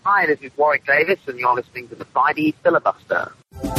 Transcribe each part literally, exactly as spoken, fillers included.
Hi, this is Warwick Davis, and you're listening to the Friday Filibuster.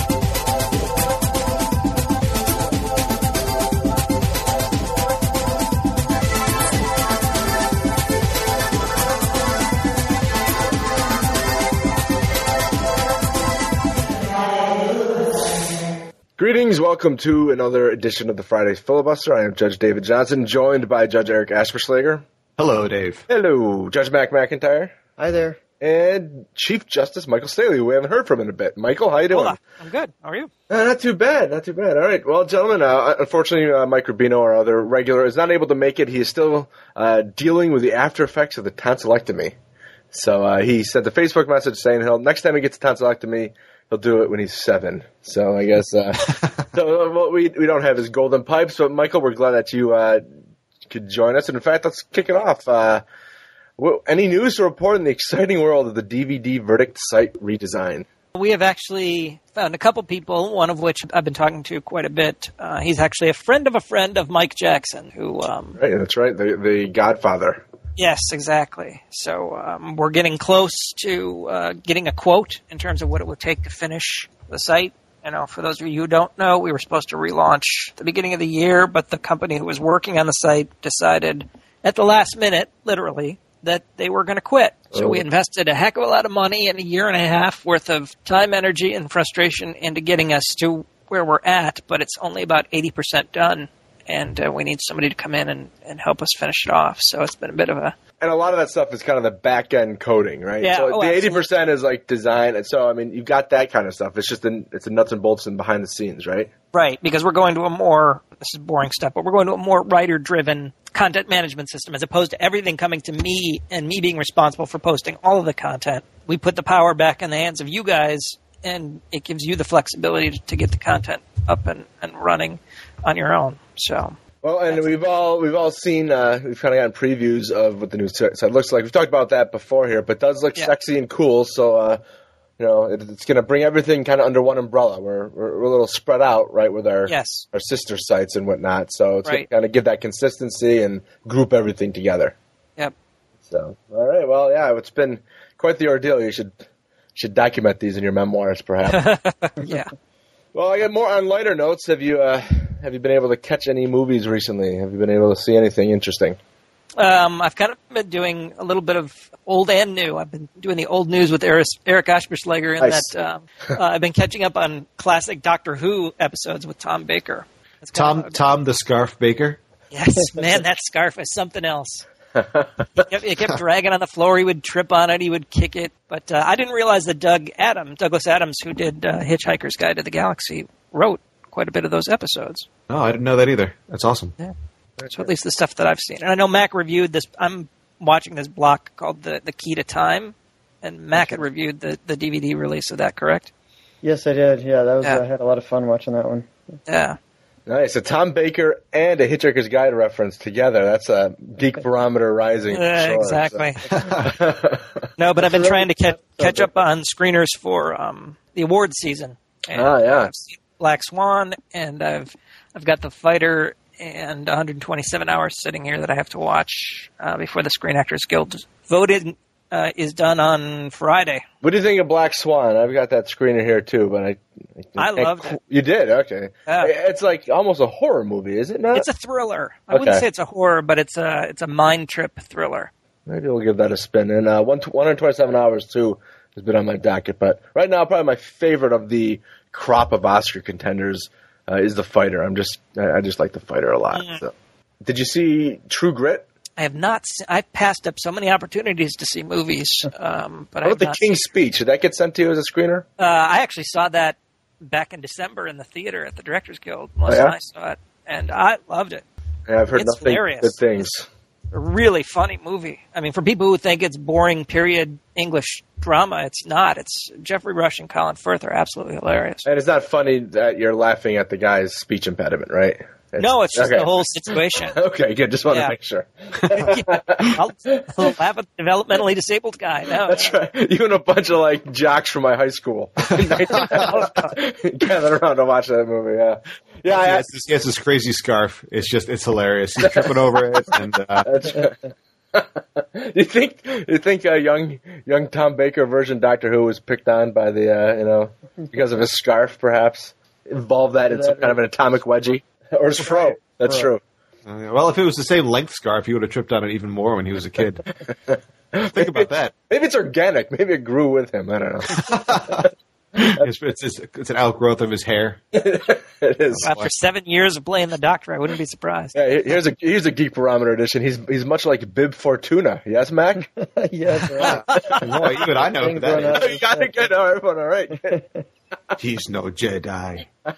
Greetings, welcome to another edition of the Friday Filibuster. I am Judge David Johnson, joined by Judge Eric Asperschlager. Hello, Dave. Hello, Judge Mac McIntyre. Hi there. And Chief Justice Michael Staley, who we haven't heard from in a bit. Michael, how you doing? Hola. I'm good. How are you? Uh, not too bad, not too bad. All right, well, gentlemen, uh, unfortunately, uh, Mike Rubino, our other regular, is not able to make it. He is still uh, dealing with the after effects of the tonsillectomy. So uh, he sent a Facebook message saying he'll next time he gets a tonsillectomy, he'll do it when he's seven. So I guess uh, so. What we we don't have his golden pipes, but Michael, we're glad that you uh, could join us. And in fact, let's kick it off. Uh, well, any news to report in the exciting world of the D V D verdict site redesign? We have actually found a couple people, one of which I've been talking to quite a bit. Uh, he's actually a friend of a friend of Mike Jackson, who. Um, right, that's right, the the Godfather. Yes, exactly. So um, we're getting close to uh, getting a quote in terms of what it would take to finish the site. You know, for those of you who don't know, we were supposed to relaunch at the beginning of the year, but the company who was working on the site decided at the last minute, literally, that they were going to quit. So oh. we invested a heck of a lot of money and a year and a half worth of time, energy, and frustration into getting us to where we're at, but it's only about eighty percent done. And uh, we need somebody to come in and, and help us finish it off. So it's been a bit of a... And a lot of that stuff is kind of the back-end coding, right? Yeah, so oh, the eighty percent is like design. And so, I mean, you've got that kind of stuff. It's just the, it's the nuts and bolts and behind the scenes, right? Right, because we're going to a more... This is boring stuff, but we're going to a more writer-driven content management system as opposed to everything coming to me and me being responsible for posting all of the content. We put the power back in the hands of you guys, and it gives you the flexibility to, to get the content up and, and running on your own. So, well, and we've all we've all seen uh, we've kind of gotten previews of what the new site looks like. We've talked about that before here, but it does look yeah. sexy and cool. So, uh, you know, it, it's going to bring everything kind of under one umbrella. We're, we're we're a little spread out, right, with our yes. our sister sites and whatnot. So it's right. going to kind of give that consistency and group everything together. Yep. So, all right, well, yeah, it's been quite the ordeal. You should should document these in your memoirs, perhaps. yeah. Well, I got more on lighter notes. Have you uh, have you been able to catch any movies recently? Have you been able to see anything interesting? Um, I've kind of been doing a little bit of old and new. I've been doing the old news with Eric, Eric Asperschlager, and nice. that um, uh, I've been catching up on classic Doctor Who episodes with Tom Baker. Tom Tom the Scarf Baker? Yes, man, that scarf is something else. It kept, it kept dragging on the floor. He would trip on it. He would kick it. But uh, I didn't realize that Doug Adams, Douglas Adams, who did uh, Hitchhiker's Guide to the Galaxy, wrote quite a bit of those episodes. Oh, I didn't know that either. That's awesome. Yeah. So at least the stuff that I've seen. And I know Mac reviewed this. I'm watching this block called The, the Key to Time, and Mac had reviewed the, the D V D release of that, correct? Yes, I did. Yeah, that was. Yeah. I had a lot of fun watching that one. Yeah. Nice. A Tom Baker and a Hitchhiker's Guide reference together. That's a geek barometer rising. For Uh, sure, exactly. so. No, but I've been trying to catch, catch up on screeners for um, the awards season. And Ah, yeah. I've seen Black Swan, and I've I've got The Fighter and one hundred twenty-seven hours sitting here that I have to watch uh, before the Screen Actors Guild voted uh, is done on Friday. What do you think of Black Swan? I've got that screener here too, but I. I, I loved it. You did? Okay. Yeah. It's like almost a horror movie, is it not? It's a thriller. I Okay. wouldn't say it's a horror, but it's a it's a mind trip thriller. Maybe we'll give that a spin. And uh, one, one hundred twenty-seven hours, too, has been on my docket. But right now, probably my favorite of the crop of Oscar contenders uh, is The Fighter. I'm just, I I just like The Fighter a lot. Mm. So. Did you see True Grit? I have not. Se- I've passed up so many opportunities to see movies, um, but I What have about The not King's Speech? Did that get sent to you as a screener? Uh, I actually saw that back in December in the theater at the Directors Guild. Melissa Oh, yeah? and I saw it, and I loved it. Yeah, I've heard It's nothing hilarious. good things. A really funny movie. I mean, for people who think it's boring period English drama, it's not. It's Jeffrey Rush and Colin Firth are absolutely hilarious. And it's not funny that you're laughing at the guy's speech impediment, right? It's, No, it's just okay. the whole situation. Okay, good. Just want Yeah. to make sure. I'll, I'll laugh at the developmentally disabled guy. No, That's right. You and a bunch of like jocks from my high school gathered around to watch that movie. Yeah, yeah. I, Yeah, it's, this, it's this crazy scarf. It's just, it's hilarious. He's tripping over it. And uh, That's right. you think you think uh, young young Tom Baker version Doctor Who was picked on by the uh, you know because of his scarf, perhaps involve that in some kind of an atomic wedgie or his fro? That's true. Uh, well, if it was the same length scarf, he would have tripped on it even more when he was a kid. Think about that. Maybe it's organic. Maybe it grew with him. I don't know. It's, it's, it's, it's an outgrowth of his hair. It is. After seven years of playing the Doctor, I wouldn't be surprised. Yeah, here's a here's a Geek Barometer edition. He's he's much like Bib Fortuna. Yes, Mac? Yes, right. Boy, even I know who that is. You got it good. All right, all right. He's no Jedi. All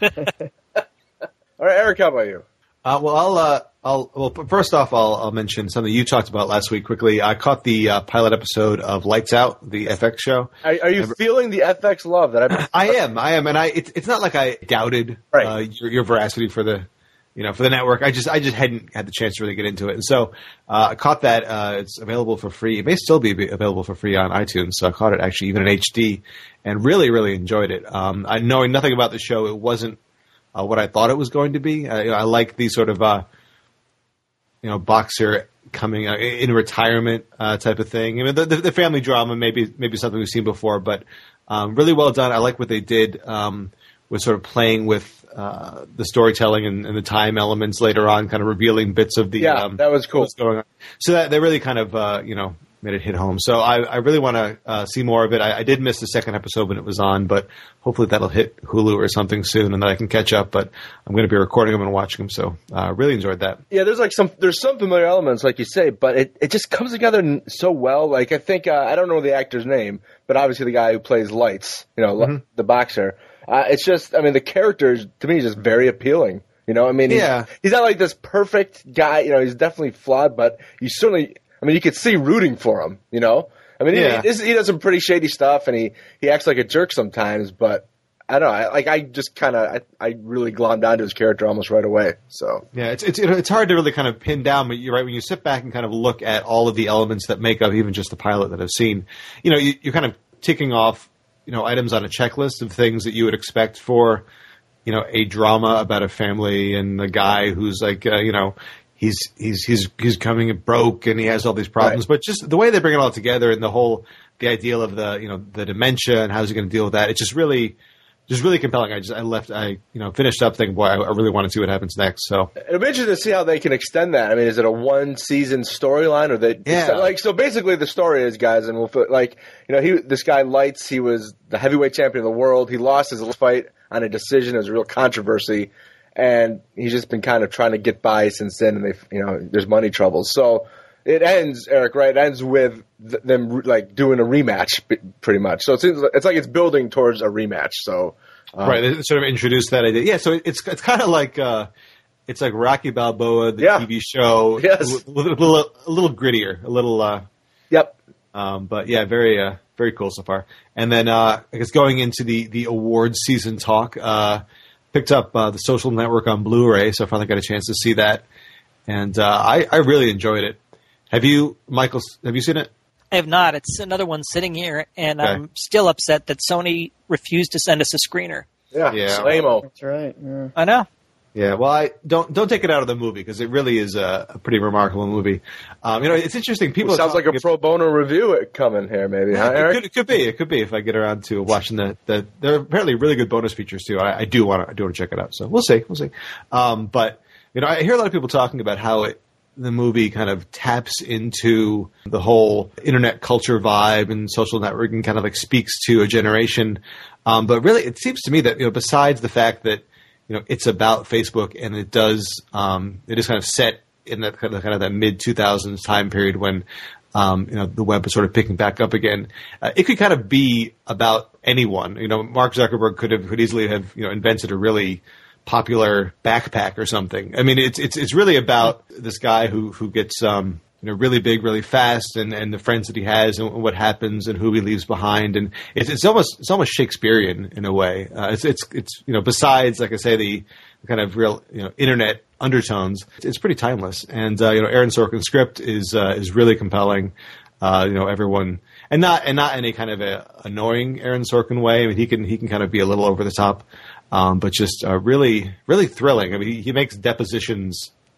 right, Eric, how about you? Uh, well, I'll, uh, I'll, well, first off, I'll, I'll mention something you talked about last week quickly. I caught the uh, pilot episode of Lights Out, the F X show. Are, are you feeling the F X love that I? I am, I am, and I. It's, it's not like I doubted Right. uh, your, your veracity for the, you know, for the network. I just, I just hadn't had the chance to really get into it, and so uh, I caught that. Uh, it's available for free. It may still be available for free on iTunes. So I caught it actually even in H D, and really, really enjoyed it. Um, I knowing nothing about the show, it wasn't uh, what I thought it was going to be. Uh, you know, I like these sort of. Uh, You know, boxer coming uh, in retirement uh, type of thing. I mean, the, the, the family drama maybe maybe something we've seen before, but um, really well done. I like what they did um, with sort of playing with uh, the storytelling and, and the time elements later on, kind of revealing bits of the Yeah, um, that was cool. what's going on. So that they really kind of uh, you know made it hit home. So I, I really want to uh, see more of it. I, I did miss the second episode when it was on, but hopefully that'll hit Hulu or something soon, and that I can catch up. But I'm going to be recording them and watching them, so I uh, really enjoyed that. Yeah, there's like some there's some familiar elements, like you say, but it, it just comes together n- so well. Like I think uh, I don't know the actor's name, but obviously the guy who plays Lights, you know, mm-hmm. the boxer. Uh, it's just, I mean, the character is, to me is just very appealing. You know, I mean, he's, Yeah. he's not like this perfect guy. You know, he's definitely flawed, but you certainly, I mean, you could see rooting for him. You know, I mean, Yeah. he, he does some pretty shady stuff, and he, he acts like a jerk sometimes, but. I don't know. I, like I just kind of, I, I really glommed onto his character almost right away. So Yeah, it's it's it's hard to really kind of pin down, but you're right. When you sit back and kind of look at all of the elements that make up even just the pilot that I've seen, you know, you, you're kind of ticking off, you know, items on a checklist of things that you would expect for, you know, a drama about a family and a guy who's like, uh, you know, he's he's he's he's coming broke and he has all these problems, Right. but just the way they bring it all together and the whole the idea of the you know the dementia and how's he going to deal with that, it's just really. Just really compelling. I just I left I you know finished up thinking, boy, I, I really want to see what happens next. So it'll be interesting to see how they can extend that. I mean, is it a one season storyline or they? Yeah. Like so, basically, the story is, guys, and we'll put, like you know, he this guy Lights, he was the heavyweight champion of the world. He lost his fight on a decision. It was a real controversy, and he's just been kind of trying to get by since then. And they, you know, there's money troubles. So it ends, Eric, right? It ends with th- them like doing a rematch, b- pretty much. So it's it's like it's building towards a rematch. So um, right, they sort of introduced that idea. Yeah, so it's it's kind of like uh, it's like Rocky Balboa, the Yeah. T V show. Yes. a little, a little, a little grittier, a little. Uh, yep. um, but yeah, very uh, very cool so far. And then uh, I guess going into the the awards season talk, uh, picked up uh, the Social Network on Blu-ray, so I finally got a chance to see that, and uh, I I really enjoyed it. Have you, Michael? Have you seen it? I have not. It's another one sitting here, and Okay. I'm still upset that Sony refused to send us a screener. Yeah. Yeah. Lame-o. That's right. Yeah. I know. Yeah, well, I don't don't take it out of the movie because it really is a, a pretty remarkable movie. Um, you know, it's interesting. People Well, sounds are like a talking- pro bono review coming here, maybe, huh, It Eric? could, it could be. It could be if I get around to watching the. the there are apparently really good bonus features too. I, I do want to. I do want to check it out. So we'll see. We'll see. Um, but you know, I hear a lot of people talking about how it, the movie kind of taps into the whole internet culture vibe and social networking, kind of like speaks to a generation. Um, but really, it seems to me that you know, besides the fact that you know it's about Facebook and it does, um, it is kind of set in that kind of, kind of that mid two thousands time period when. Um, you know, the web is sort of picking back up again. Uh, it could kind of be about anyone. You know, Mark Zuckerberg could have could easily have you know invented a really popular backpack or something. I mean, it's it's it's really about this guy who who gets um, you know really big, really fast, and, and the friends that he has, and what happens, and who he leaves behind, and it's it's almost it's almost Shakespearean in a way. Uh, it's it's it's you know besides like I say the kind of real you know internet undertones, it's, it's pretty timeless. And uh, you know Aaron Sorkin's script is uh, is really compelling. Uh, you know everyone. And not and not in a kind of a annoying Aaron Sorkin way. I mean, he can he can kind of be a little over the top, um, but just uh, really really thrilling. I mean, he, he makes depositions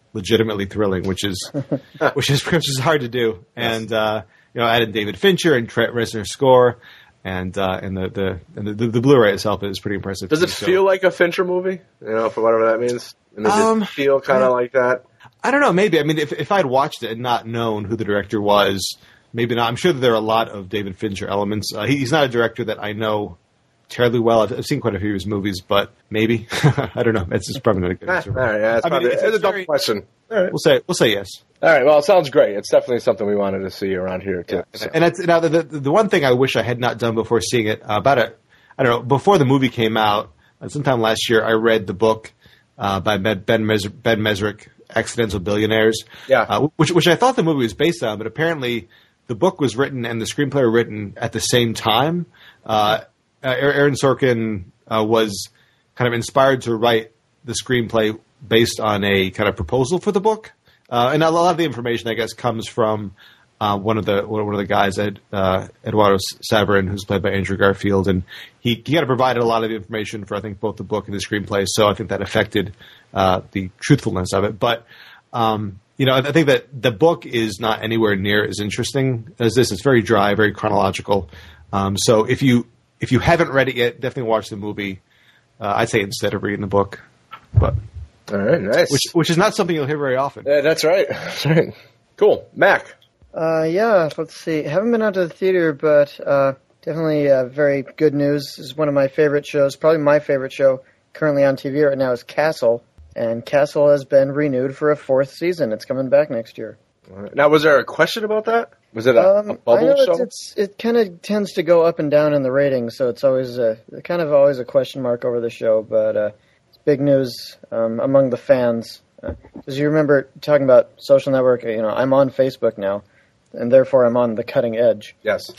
legitimately thrilling, which is which is which is hard to do. And uh, you know, added David Fincher and Trent Reznor's score, and uh, and the the, and the the Blu-ray itself is pretty impressive. Does too, it so. feel like a Fincher movie? You know, for whatever that means. I mean, does Um, it feel kind of yeah. like that? I don't know. Maybe. I mean, if if I'd watched it and not known who the director was, maybe not. I'm sure that there are a lot of David Fincher elements. Uh, he, he's not a director that I know terribly well. I've, I've seen quite a few of his movies, but maybe. I don't know. It's just probably not a good Ah, answer. all right, yeah, it's, I mean, probably, it's- it's, it's a dumb very- question. All right. We'll say we'll say yes. All right. Well, it sounds great. It's definitely something we wanted to see around here too. So. And that's, now the, the the one thing I wish I had not done before seeing it uh, about it. I don't know. Before the movie came out, uh, sometime last year, I read the book uh, by Ben Ben, Mes- ben Mesrick, Accidental Billionaires. Yeah. Uh, which which I thought the movie was based on, but apparently the book was written and the screenplay were written at the same time. Uh, Aaron Sorkin uh, was kind of inspired to write the screenplay based on a kind of proposal for the book, uh, and a lot of the information, I guess, comes from uh, one of the one of the guys, Ed, uh, Eduardo Saverin, who's played by Andrew Garfield, and he, he kind of provided a lot of the information for I think both the book and the screenplay. So I think that affected uh, the truthfulness of it. But um, you know, I think that the book is not anywhere near as interesting as this. It's very dry, very chronological. Um, so if you if you haven't read it yet, definitely watch the movie. Uh, I'd say instead of reading the book, but. All right. Nice. Which, which is not something you'll hear very often. Yeah, that's right. That's right. Cool. Mac. Uh, yeah, let's see. Haven't been out to the theater, but uh, definitely uh, very good news. This is one of my favorite shows, probably my favorite show currently on T V right now is Castle. And Castle has been renewed for a fourth season. It's coming back next year. All right. Now, was there a question about that? Was it a, Um, a I bubble know show? it's, it's, it kind of tends to go up and down in the ratings, so it's always a, kind of always a question mark over the show, but uh, it's big news um, among the fans. Because you remember talking about social network, you know, I'm on Facebook now, and therefore I'm on the cutting edge. Yes.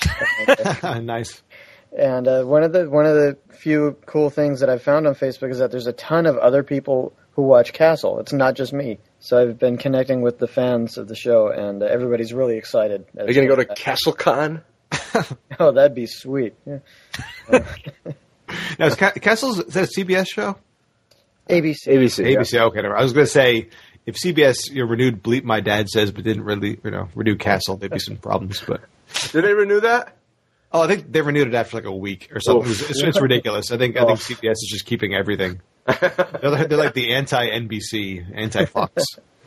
Nice. And uh, one of the one of the few cool things that I've found on Facebook is that there's a ton of other people who watch Castle. It's not just me. So I've been connecting with the fans of the show, and uh, everybody's really excited. Are you going to go to CastleCon? Oh, that'd be sweet. Yeah. Now, is Ca- Castle's is that a C B S show? A B C. A B C. A B C. Okay, never. I was going to say if C B S you know, renewed Bleep My Dad Says, but didn't really you know renew Castle, there'd be some problems. But Did they renew that? oh, I think they renewed it after like a week or something. Oof. It's, it's, it's ridiculous. I think I think Oh. C B S is just keeping everything. They're, they're like the anti-N B C, anti-Fox.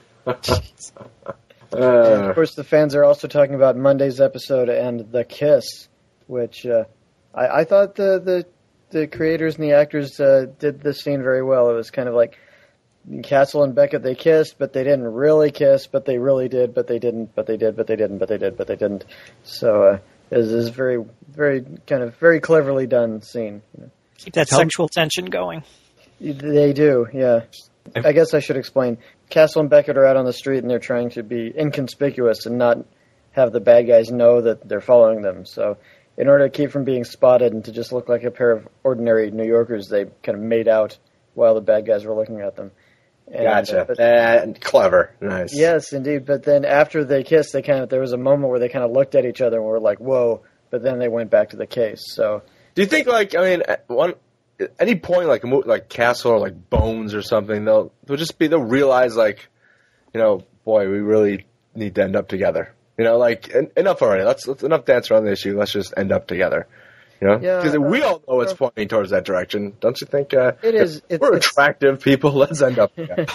And Uh, of course, the fans are also talking about Monday's episode and The Kiss, which uh, I, I thought the, the the creators and the actors uh, did this scene very well. It was kind of like Castle and Beckett, they kissed, but they didn't really kiss, but they really did, but they didn't, but they did, but they didn't, but they did, but they didn't. So uh, it was this very, very kind of very cleverly done scene. You know. Keep that Tell- sexual tension going. They do, yeah. I guess I should explain. Castle and Beckett are out on the street and they're trying to be inconspicuous and not have the bad guys know that they're following them. So in order to keep from being spotted and to just look like a pair of ordinary New Yorkers, they kind of made out while the bad guys were looking at them. And, gotcha. uh, but- Uh, clever. Nice. yes, indeed. But then after they kissed, they kind of there was a moment where they kind of looked at each other and were like, "Whoa!" But then they went back to the case. So Do you think, like, I mean, at one at any point, like a movie like Castle or like Bones or something, they'll they'll just be they'll realize, like, you know, boy, we really need to end up together. You know, like en- enough already. Let's, let's enough dance around the issue. Let's just end up together. You know, Yeah, because we uh, all know it's uh, pointing towards that direction, don't you think? Uh, It is. It's- we're it's- attractive people. Let's end up together.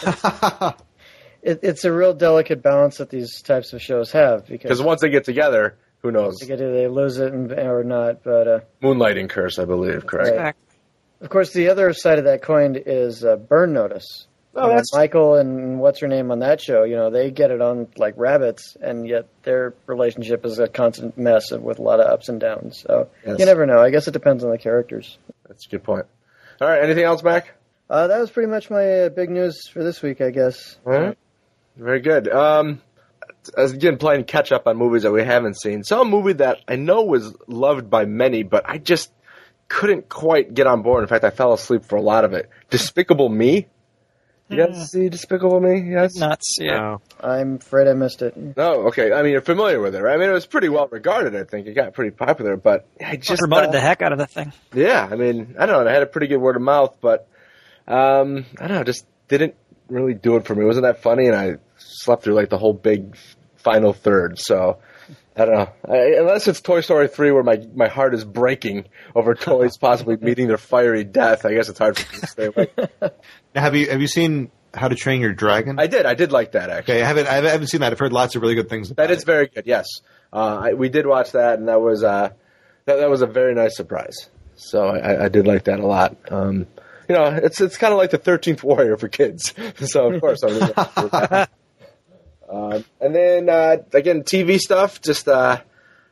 it, it's a real delicate balance that these types of shows have Because because once they get together, who knows? they, get- they lose it and, or not. But uh, Moonlighting curse, I believe. Correct. Right. Exactly. of course, the other side of that coin is uh, Burn Notice. Oh, You know, that's- Michael and what's her name on that show. You know, they get it on like rabbits, and yet their relationship is a constant mess with a lot of ups and downs. So Yes. you never know. I guess it depends on the characters. That's a good point. All right. Anything else, Mac? Uh, that was pretty much my uh, big news for this week, I guess. All right. Very good. Um, as again, playing catch up on movies that we haven't seen. Saw a movie that I know was loved by many, but I just couldn't quite get on board. In fact, I fell asleep for a lot of it. Despicable Me. You guys see Despicable Me? Yes. Nuts. Yeah. No. I'm afraid I missed it. No. Okay. I mean, you're familiar with it, right? I mean, it was pretty well regarded. I think it got pretty popular, but I just Promoted uh, the heck out of the thing. Yeah, I mean, I don't know. I had a pretty good word of mouth, but um, I don't know. Just didn't really do it for me. It wasn't that funny, and I slept through like the whole big final third. So I don't know. I, unless it's Toy Story three, where my, my heart is breaking over toys possibly meeting their fiery death, I guess it's hard for me to stay awake. Now, have you have you seen How to Train Your Dragon? I did. I did like that, actually. Okay, I haven't I haven't seen that. I've heard lots of really good things about That is it. very good. Yes, uh, I, we did watch that, and that was uh, that, that was a very nice surprise. So I, I did like that a lot. Um, you know, it's it's kind of like the thirteenth Warrior for kids. So of course I'm really happy with that. Um, and then uh, again, T V stuff. Just uh,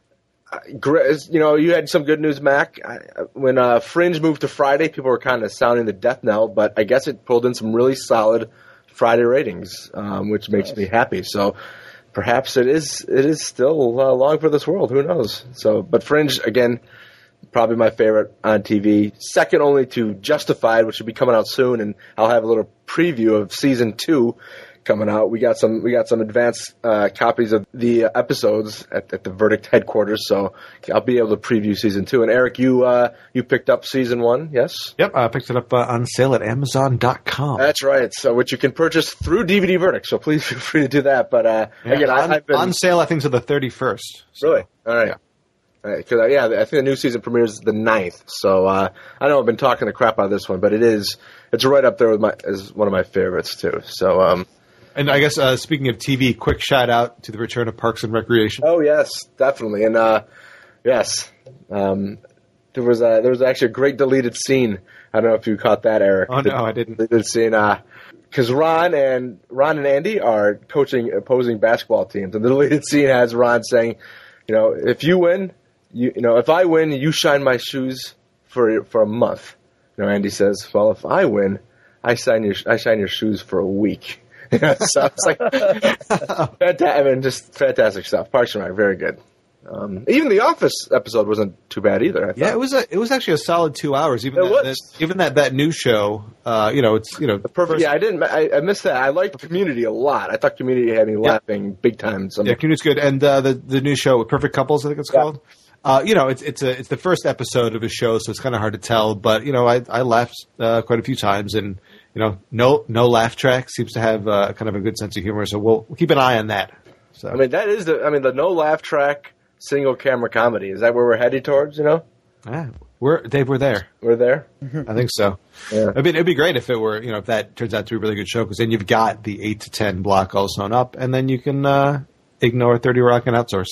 you know, you had some good news, Mac. I, when uh, Fringe moved to Friday, people were kind of sounding the death knell, but I guess it pulled in some really solid Friday ratings, um, which makes nice. me happy. So perhaps it is it is still uh, long for this world. Who knows? So, but Fringe again, probably my favorite on T V, second only to Justified, which will be coming out soon, and I'll have a little preview of season two coming out. We got some we got some advanced uh, copies of the uh, episodes at, at the Verdict headquarters, so I'll be able to preview season two. And Eric, you uh, you picked up season one, yes? Yep, I picked it up uh, on sale at Amazon dot com. That's right. So which you can purchase through D V D Verdict. So please feel free to do that. But uh, yeah, again, on, I, I've been on sale. I think to the thirty-first. So. Really? All right. Yeah. Because uh, yeah, I think the new season premieres the ninth. So uh, I know I've been talking the crap out of this one, but it is it's right up there with my as one of my favorites too. So. Um, And I guess uh, speaking of T V, quick shout out to the return of Parks and Recreation. Oh yes, definitely, and uh, yes, um, there was a, there was actually a great deleted scene. I don't know if you caught that, Eric. Oh no, I didn't. Deleted scene because uh, Ron and Ron and Andy are coaching opposing basketball teams, and the deleted scene has Ron saying, "You know, if you win, you, you know, if I win, you shine my shoes for for a month." You know, Andy says, "Well, if I win, I shine your I shine your shoes for a week." Yeah, so it's like, fantastic, I mean, just fantastic stuff. Parks and Rec, very good. Um, even the Office episode wasn't too bad either. I yeah, it was a, it was actually a solid two hours. Even it that, was. that, even that, that new show, uh, you know, it's you know the perfect. first, yeah, I didn't. I, I missed that. I liked Community a lot. I thought Community had me yeah. laughing big time. So yeah, Community's good, and uh, the the new show, Perfect Couples, I think it's yeah. called. Uh, you know, it's it's a it's the first episode of a show, so it's kind of hard to tell. But you know, I I laughed uh, quite a few times, and you know, no no laugh track seems to have uh, kind of a good sense of humor. So we'll, we'll keep an eye on that. So I mean, that is the. I mean, the no laugh track single camera comedy. Is that where we're headed towards? You know, yeah, we're Dave, we're there. We're there. I think so. Yeah. I mean, it'd be great if it were, you know, if that turns out to be a really good show, because then you've got the eight to ten block all sewn up, and then you can uh, ignore thirty Rock and outsource.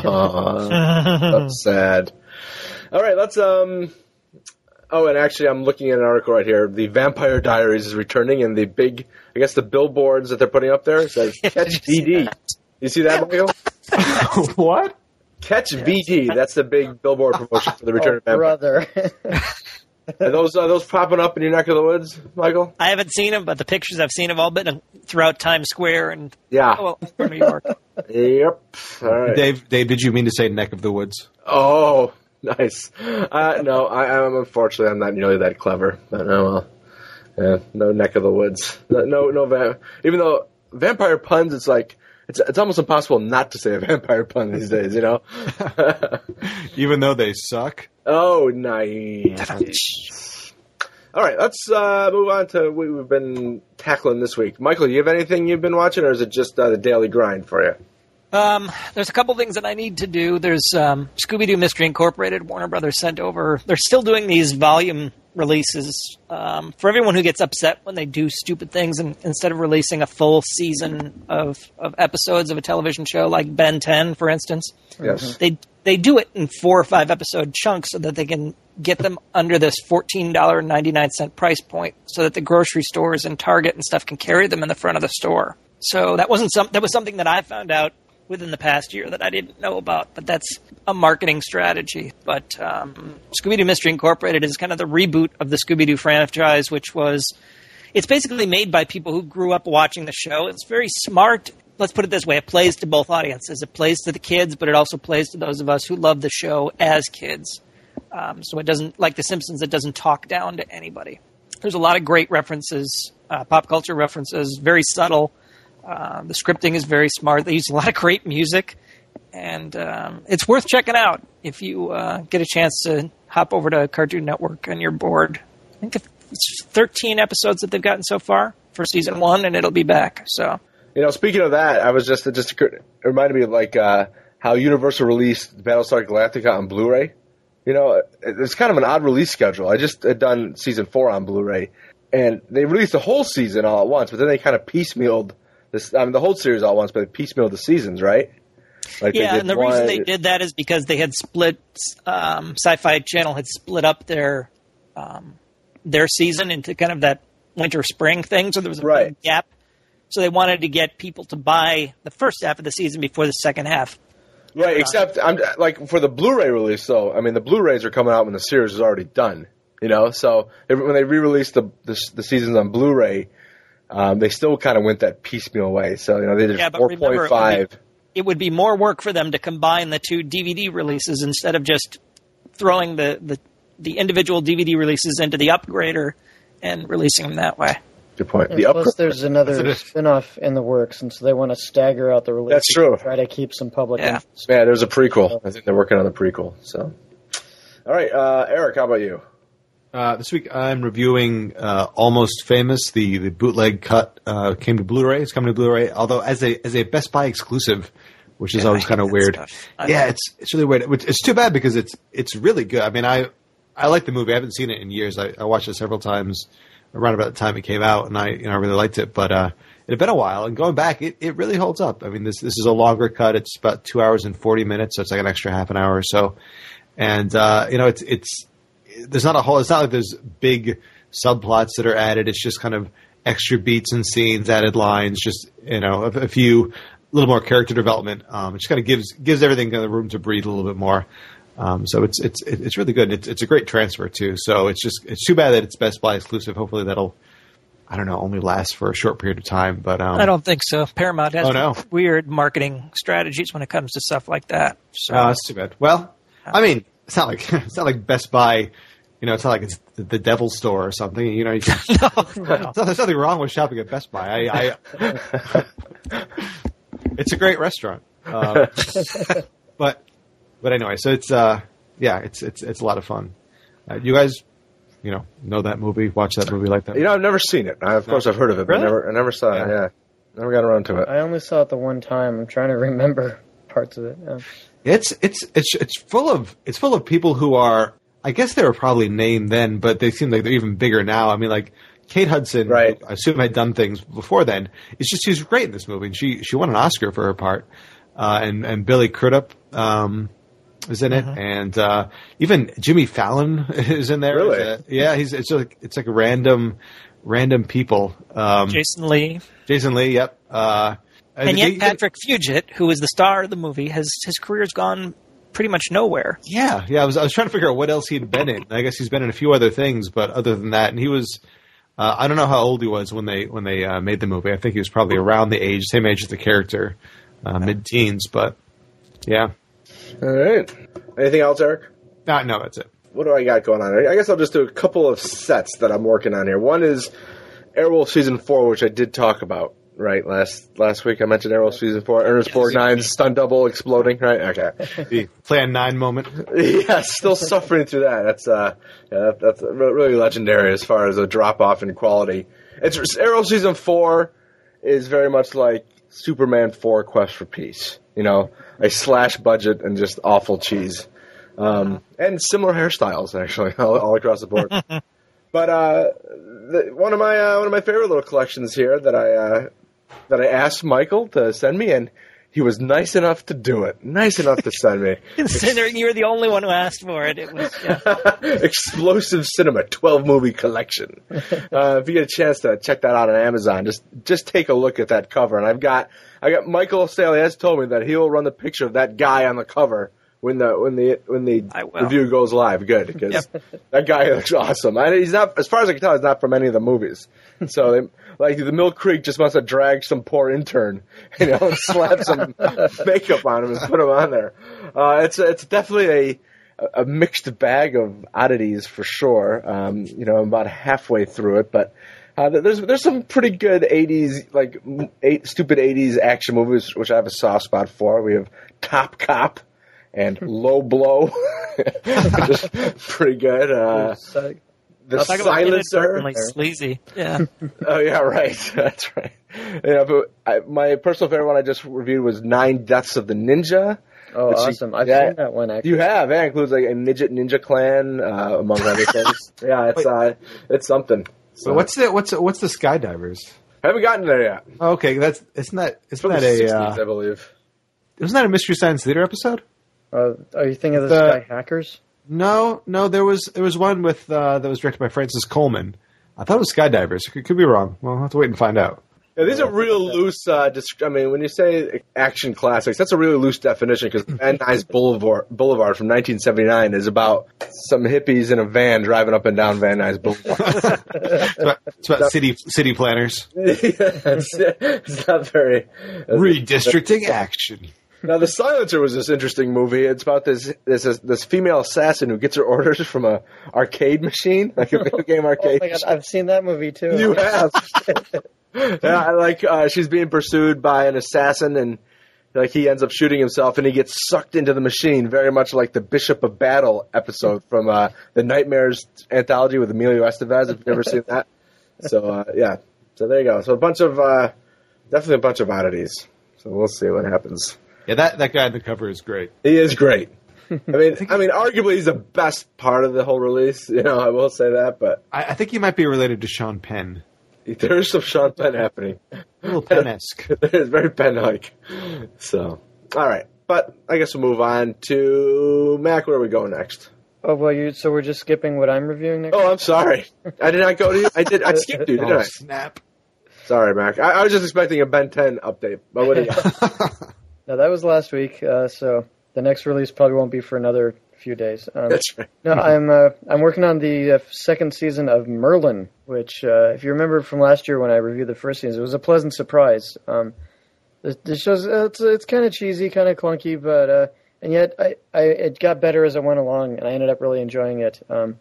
Oh, that's sad. All right, let's. Um, oh, and actually, I'm looking at an article right here. The Vampire Diaries is returning, and the big, I guess, the billboards that they're putting up there says "Catch V D." You see that, Michael? What? Catch V D. That's the big billboard promotion for the return oh, of Vampire. brother. Are those are those popping up in your neck of the woods, Michael? I haven't seen them, but the pictures I've seen have all been throughout Times Square and Yeah. oh, well, New York. Yep. All right. Dave, Dave, did you mean to say neck of the woods? Oh, nice. Uh, no, I, I'm unfortunately I'm not nearly that clever. But oh well. Yeah, no neck of the woods. No, no, no va- even though vampire puns, it's like it's it's almost impossible not to say a vampire pun these days. You know. Even though they suck. Oh, nice. All right, let's uh, move on to what we've been tackling this week. Michael, you have anything you've been watching, or is it just uh, the daily grind for you? Um, there's a couple things that I need to do. There's um, Scooby-Doo Mystery Incorporated. Warner Brothers sent over. They're still doing these volume releases um, for everyone who gets upset when they do stupid things. And instead of releasing a full season of, of episodes of a television show like Ben ten, for instance, Yes. they they do it in four or five episode chunks so that they can get them under this fourteen dollars and ninety-nine cents price point, so that the grocery stores and Target and stuff can carry them in the front of the store. So that wasn't some that was something that I found out within the past year that I didn't know about, but that's a marketing strategy. But um, Scooby-Doo Mystery Incorporated is kind of the reboot of the Scooby-Doo franchise, which was, it's basically made by people who grew up watching the show. It's very smart. Let's put it this way. It plays to both audiences. It plays to the kids, but it also plays to those of us who love the show as kids. Um, so it doesn't, like The Simpsons, it doesn't talk down to anybody. There's a lot of great references, uh, pop culture references, very subtle. Uh, the scripting is very smart. They use a lot of great music, and um, it's worth checking out if you uh, get a chance to hop over to Cartoon Network and you're bored. I think the it's thirteen episodes that they've gotten so far for season one, and it'll be back. So, you know, speaking of that, I was just it just occurred- it reminded me of like uh, how Universal released Battlestar Galactica on Blu-ray. You know, it- it's kind of an odd release schedule. I just had done season four on Blu-ray, and they released the whole season all at once, but then they kind of piecemealed this. I mean, the whole series all at once, but they piecemealed the seasons, right? Like they yeah, did and the one- reason they did that is because they had split. Um, Sci-Fi Channel had split up their um, their season into kind of that winter spring thing, so there was a Right. big gap. So they wanted to get people to buy the first half of the season before the second half. Right, except I'm like for the Blu-ray release, though. I mean, the Blu-rays are coming out when the series is already done. You know, so they- when they re-released the the, the seasons on Blu-ray, um, they still kind of went that piecemeal way. So you know, they did Yeah, but four remember, point five. It would be more work for them to combine the two D V D releases instead of just throwing the, the, the individual D V D releases into the upgrader and releasing them that way. Good point. And The plus, up- there's another spin-off in the works, and so they want to stagger out the release. That's true. Try to keep some public Yeah. interest. yeah, there's a prequel. I think they're working on the prequel. So, all right, uh, Eric, how about you? Uh, this week I'm reviewing uh, Almost Famous, the, the bootleg cut uh, came to Blu-ray. It's coming to Blu-ray, although as a as a Best Buy exclusive, which is Yeah, always I kind of hate that weird. stuff. I Yeah, know. it's it's really weird. Which- It's too bad because it's it's really good. I mean, I I like the movie. I haven't seen it in years. I, I watched it several times around about the time it came out, and I you know I really liked it. But uh, it had been a while, and going back, it, it really holds up. I mean, this this is a longer cut. It's about two hours and forty minutes, so it's like an extra half an hour or so. And uh, you know, it's it's there's not a whole. It's not like there's big subplots that are added. It's just kind of extra beats and scenes, added lines, just you know, a, a few, a little more character development. Um, it just kind of gives gives everything kind of room to breathe a little bit more. Um, so it's it's it's really good. It's it's a great transfer too. So it's just it's too bad that it's Best Buy exclusive. Hopefully that'll I don't know only last for a short period of time. But um, I don't think so. Paramount has Oh, no. weird marketing strategies when it comes to stuff like that. So, Oh, that's too bad. Well, I mean, it's not like it's not like Best Buy. You know, it's not like it's the, the Devil Store or something. You know, you can, no. there's nothing wrong with shopping at Best Buy. I, I it's a great restaurant. Uh, but but anyway, so it's uh yeah, it's it's it's a lot of fun. Uh, you guys, you know, know that movie, watch that movie like that. You know, I've never seen it. I, of course, I've heard of it, but Really? I never, I never saw it. Yeah. Yeah, never got around to it. I only saw it the one time. I'm trying to remember parts of it. Yeah. It's it's it's it's full of it's full of people who are. I guess they were probably named then, but they seem like they're even bigger now. I mean, like Kate Hudson, Right. who I assume had done things before then. It's just she's great in this movie, and she she won an Oscar for her part. Uh, and and Billy Crudup um, is in it, and uh, even Jimmy Fallon is in there. Really? Uh, yeah, he's it's like it's like random random people. Um, Jason Lee. Jason Lee, yep. Uh, And they- yet Patrick Fugit, who is the star of the movie, has his career's gone pretty much nowhere. Yeah, yeah. I was I was trying to figure out what else he'd been in. I guess he's been in a few other things, but other than that, and he was. Uh, I don't know how old he was when they when they uh, made the movie. I think he was probably around the age, same age as the character, uh, mid-teens. But yeah, All right. Anything else, Eric? no, no, that's it. What do I got going on? I guess I'll just do a couple of sets that I'm working on here. One is Airwolf Season four, which I did talk about, right? Last last week I mentioned Airwolf Season four. Ernest Borgnine's stun double exploding, right? Okay. The Plan Nine moment. Yeah, still suffering through that. That's uh, yeah, that, that's re- really legendary as far as a drop off in quality. It's Arrow Season Four is very much like Superman Four: Quest for Peace. You know, a slash budget and just awful cheese, um, and similar hairstyles actually all, all across the board. But uh, the, one of my uh, one of my favorite little collections here that I uh, that I asked Michael to send me, and he was nice enough to do it. Nice enough to send me. Considering you were the only one who asked for it, it was yeah. Explosive Cinema twelve movie collection. Uh, if you get a chance to check that out on Amazon, just just take a look at that cover. And I've got I got Michael Staley has told me that he'll run the picture of that guy on the cover when the when the when the I will. review goes live. Good, because Yep. that guy looks awesome. And he's not, as far as I can tell, he's not from any of the movies. So they, like the Mill Creek just must have dragged some poor intern, you know, and slapped some makeup on him and put him on there. Uh, it's it's definitely a a mixed bag of oddities for sure. Um, you know, I'm about halfway through it, but uh, there's there's some pretty good eighties like eight, stupid eighties action movies which I have a soft spot for. We have Top Cop and Low Blow, which is pretty good. Uh, the Talk about silencer. inadvertently sleazy. Yeah. Oh yeah, right. That's right. Yeah, but I, my personal favorite one I just reviewed was Nine Deaths of the Ninja. Oh, Which you- awesome! I've yeah. seen that one actually. You have, yeah. It includes like a Ninja Ninja Clan, uh, among other things. Yeah, it's uh, it's something. So what's the what's what's the skydivers? I haven't gotten there yet. Oh, okay, that's isn't that isn't From that the a sixties, uh, I believe. isn't that a Mystery Science Theater episode? Uh, are you thinking of the, The- Sky Hackers? No, no. There was there was one with uh, that was directed by Francis Coleman. I thought it was Skydivers. Could, could be wrong. Well, I'll have to wait and find out. Yeah, these are real loose. Uh, desc- I mean, when you say action classics, that's a really loose definition because Van Nuys Boulevard, Boulevard from nineteen seventy-nine is about some hippies in a van driving up and down Van Nuys Boulevard. It's about, it's about city city planners Yeah, it's, it's not very redistricting action. Now, The Silencer was this interesting movie. It's about this this this female assassin who gets her orders from a arcade machine, like a video game Oh arcade. my god, I've seen that movie too. You have. Yeah, I like uh, she's being pursued by an assassin, and like he ends up shooting himself, and he gets sucked into the machine, very much like the Bishop of Battle episode from uh, the Nightmares anthology with Emilio Estevez. If you've ever seen that, so uh, yeah, so there you go. So a bunch of uh, definitely a bunch of oddities. So we'll see what happens. Yeah, that that guy on the cover is great. He is great. I mean, I mean, arguably he's the best part of the whole release. You know, I will say that, but I, I think he might be related to Sean Penn. there's some Sean Penn happening. A little Penn-esque. It's very Penn-like. So, all right. But I guess we'll move on to Mac. Where are we going next? Oh well, you. So we're just skipping what I'm reviewing next. Oh, I'm sorry. I did not go to you. I did. I skipped you, didn't Oh, I? snap. Sorry, Mac. I, I was just expecting a Ben ten update. But what do you got? No, that was last week. Uh, so the next release probably won't be for another few days. Um, That's right. No, I'm uh, I'm working on the uh, second season of Merlin, which, uh, if you remember from last year when I reviewed the first season, it was a pleasant surprise. Um, the, the show's uh, it's it's kind of cheesy, kind of clunky, but uh, and yet I, I it got better as it went along, and I ended up really enjoying it. Um,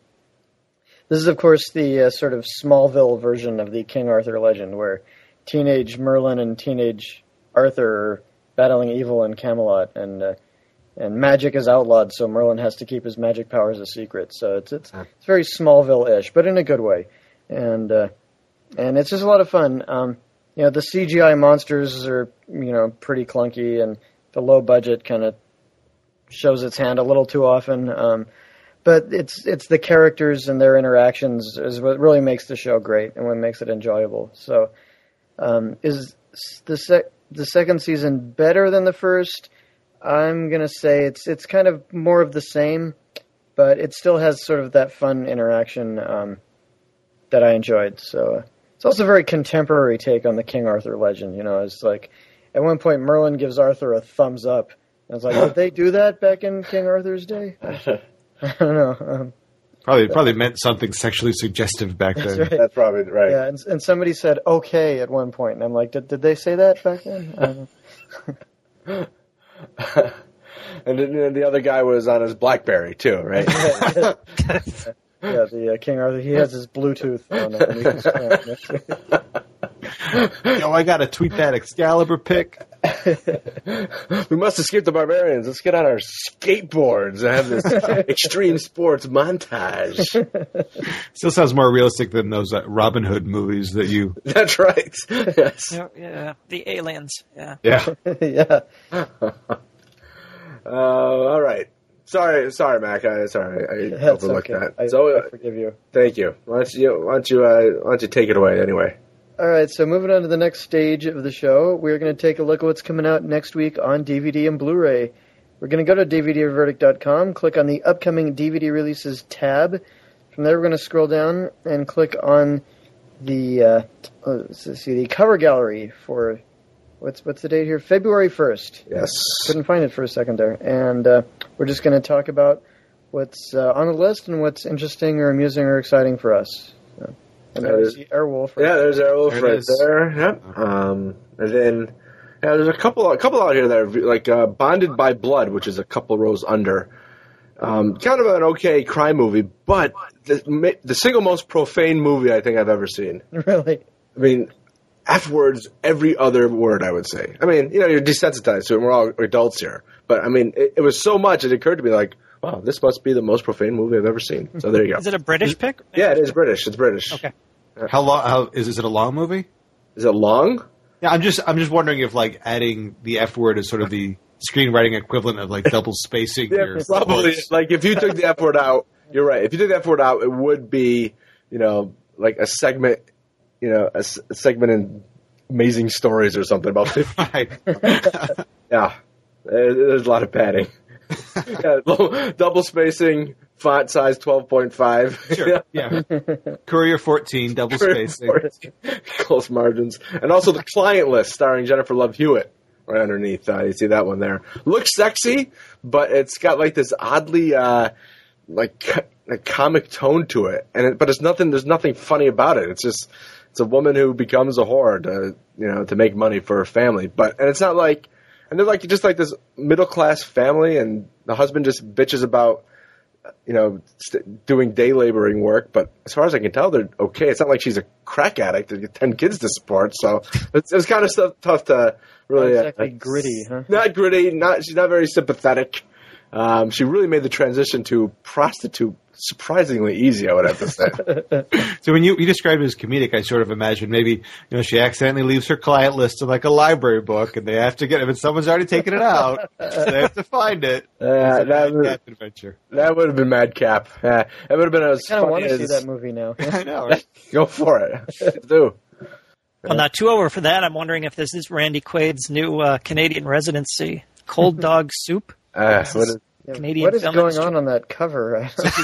this is, of course, the uh, sort of Smallville version of the King Arthur legend, where teenage Merlin and teenage Arthur are battling evil in Camelot, and uh, and magic is outlawed, so Merlin has to keep his magic powers a secret. So it's it's, it's very Smallville-ish, but in a good way, and uh, and it's just a lot of fun. Um, you know, the C G I monsters are you know pretty clunky, and the low budget kind of shows its hand a little too often. Um, but it's it's the characters and their interactions is what really makes the show great and what makes it enjoyable. So um, is the sec- the second season better than the first? I'm gonna say it's it's kind of more of the same, but it still has sort of that fun interaction um, that I enjoyed. So uh, it's also a very contemporary take on the King Arthur legend. You know, it's like at one point Merlin gives Arthur a thumbs up. And it's like, did they do that back in King Arthur's day? I don't know. Um, Probably probably meant something sexually suggestive back then. right. That's probably right. Yeah, and, and somebody said okay at one point, and I'm like, did did they say that back then? I don't know. And then the other guy was on his BlackBerry too, right? Yeah, the uh, King Arthur, he has his Bluetooth on underneath his phone. Yo, I gotta tweet that Excalibur pic. We must escape the barbarians. Let's get on our skateboards and have this extreme sports montage. Still sounds more realistic than those uh, Robin Hood movies that you. That's right. Yes. Yeah, yeah, the aliens. Yeah. Yeah. Yeah. Uh, all right. Sorry, sorry, Mac. I sorry, I That's overlooked okay. that. I, so, I uh, forgive you. thank you. Why don't you, why don't you, uh, why don't you take it away anyway? All right, so moving on to the next stage of the show, we're going to take a look at what's coming out next week on D V D and Blu-ray. We're going to go to D V D verdict dot com, click on the upcoming D V D releases tab. From there, we're going to scroll down and click on the uh, let's see the cover gallery for what's what's the date here? February first. Yes. Couldn't find it for a second there, and uh, we're just going to talk about what's uh, on the list and what's interesting or amusing or exciting for us. So, and That there is- we see Airwolf. Right Yeah, there's Airwolf There it right is. there. Yep. Um, and then yeah, there's a couple, a couple out here that are like uh, Bonded by Blood, which is a couple rows under. Um, kind of an okay crime movie, but the, ma- the single most profane movie I think I've ever seen. Really? I mean, F words every other word, I would say. I mean, you know, you're desensitized to it. We're all adults here. But, I mean, it, it was so much, it occurred to me, like, wow, this must be the most profane movie I've ever seen. So there you go. Is it a British pick? Yeah, it is British. It's British. Okay. How long? How is, is it a long movie? Is it long? Yeah, I'm just I'm just wondering if like adding the F word is sort of the screenwriting equivalent of like double spacing. Yeah, your probably. words. Like if you took the F word out, you're right. If you took the F word out, it would be, you know, like a segment, you know, a, s- a segment in Amazing Stories or something about fifty. Right. Yeah, There- there's a lot of padding. Yeah, low- double spacing, font size twelve point five. Sure. Yeah. Courier fourteen, double spacing. Close margins. And also the client list starring Jennifer Love Hewitt right underneath. Uh, you see that one there. Looks sexy, but it's got like this oddly uh, like co- like comic tone to it. And it, but it's nothing. There's nothing funny about it. It's just it's a woman who becomes a whore to you know to make money for her family. But and it's not like and they're like just like this middle class family, and the husband just bitches about. You know, st- doing day laboring work, but as far as I can tell, they're okay. It's not like she's a crack addict. They've got ten kids to support, so it's, it's kind of stuff, tough to really. Not exactly uh, gritty, huh? Not gritty. Not she's not very sympathetic. Um, she really made the transition to prostitute surprisingly easy. I would have to say. So when you, you described it as comedic, I sort of imagine maybe, you know, she accidentally leaves her client list in like a library book, and they have to get it, but someone's already taken it out, so they have to find it. Uh, It's a that, would, madcap adventure. that would have been madcap. Yeah, it would have been as I kind of want funny to see as that movie now. I know. Right? go for it. Do. Well, not too over for that. I'm wondering if this is Randy Quaid's new uh, Canadian residency, Cold Dog Soup. Uh, what is, Yeah, Canadian what is film going industry. on on that cover? I don't-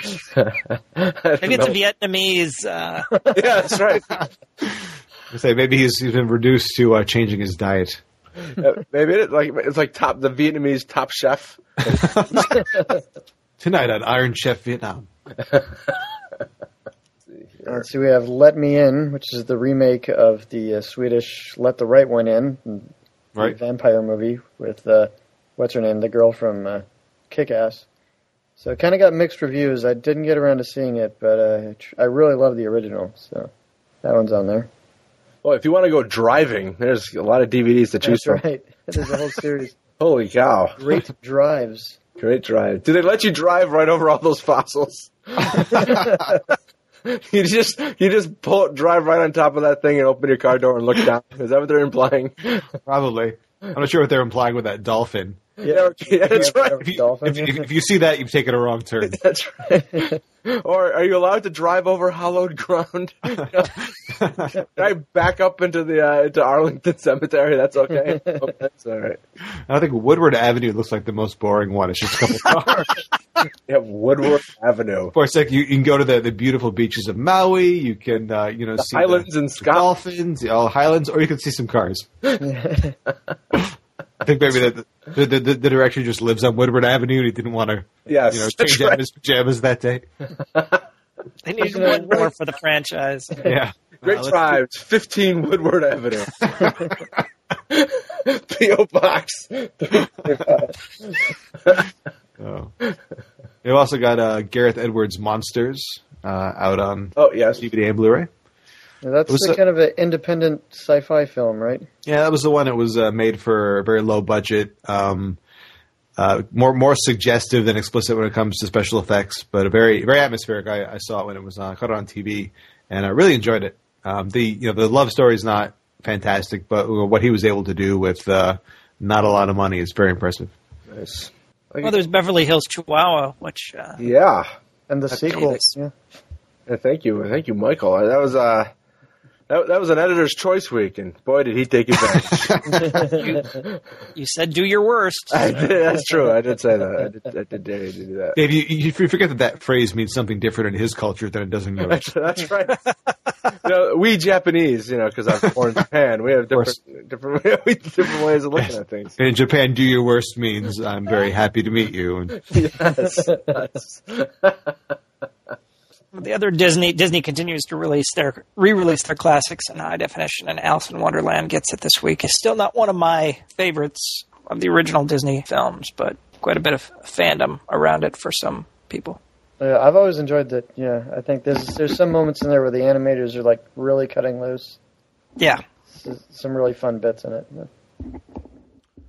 Maybe it's a Vietnamese. Uh, Yeah, that's right. I say maybe he's, he's been reduced to uh, changing his diet. Uh, maybe it, like it's like top the Vietnamese top chef. Tonight on Iron Chef Vietnam. Let's see, we have Let Me In, which is the remake of the uh, Swedish Let the Right One In, the Right. vampire movie with, uh, what's her name, the girl from uh, Kick-Ass. So it kind of got mixed reviews. I didn't get around to seeing it, but uh, I really love the original, so that one's on there. Well, if you want to go driving, there's a lot of D V Ds to choose That's from. right. There's a whole series. Holy cow! Great drives. Great drive. Do they let you drive right over all those fossils? you just you just pull drive right on top of that thing and open your car door and look down. Is that what they're implying? Probably. I'm not sure what they're implying with that dolphin. Yeah, yeah, that's right. If you, Dolphin. if, if, if you see that, you've taken a wrong turn. That's right. Or are you allowed to drive over hallowed ground? Can I back up into the uh, into Arlington Cemetery? That's okay. Oh, that's all right. I think Woodward Avenue looks like the most boring one. It's just a couple cars. You have Woodward Avenue, Of course, like you, you can go to the, the beautiful beaches of Maui. You can, uh, you know, the see Highlands the, and the Scotland. dolphins, the all Highlands, or you can see some cars. I think maybe the, the, the, the director just lives on Woodward Avenue and he didn't want to, Yes, you know, that's change out right. his pajamas that day. they need one more for the franchise. Yeah. Great Uh, let's- Tribes, fifteen Woodward Avenue. P O Box. Oh. They've also got uh, Gareth Edwards' Monsters uh, out on Oh yes, D V D and Blu-ray. Now, that's It was the a- kind of an independent sci-fi film, right? Yeah, that was the one that was uh, made for a very low budget, um, uh, more more suggestive than explicit when it comes to special effects, but a very very atmospheric. I, I saw it when it was on, I caught it on T V, and I really enjoyed it. Um, the you know the love story is not fantastic, but what he was able to do with uh, not a lot of money is very impressive. nice. Well, there's Beverly Hills Chihuahua, which uh, Yeah. And the sequel. nice. Yeah. Yeah, thank you, thank you, Michael. Uh, That was uh, that, that was an editor's choice week, and boy, did he take advantage. you said do your worst. I did, that's true. I did say that. I did, I did dare you to do that. Dave, you, you forget that that phrase means something different in his culture than it does in yours. That's right. You know, we Japanese, you know, because I was born in Japan, we have different different, we have different ways of looking at things. In Japan, do your worst means I'm very happy to meet you. And Yes. yes. The other Disney Disney continues to release their re-release their classics in high definition, and Alice in Wonderland gets it this week. It's still not one of my favorites of the original Disney films, but quite a bit of fandom around it for some people. Yeah, I've always enjoyed that. Yeah, I think there's there's some moments in there where the animators are like really cutting loose. Yeah, There's some really fun bits in it.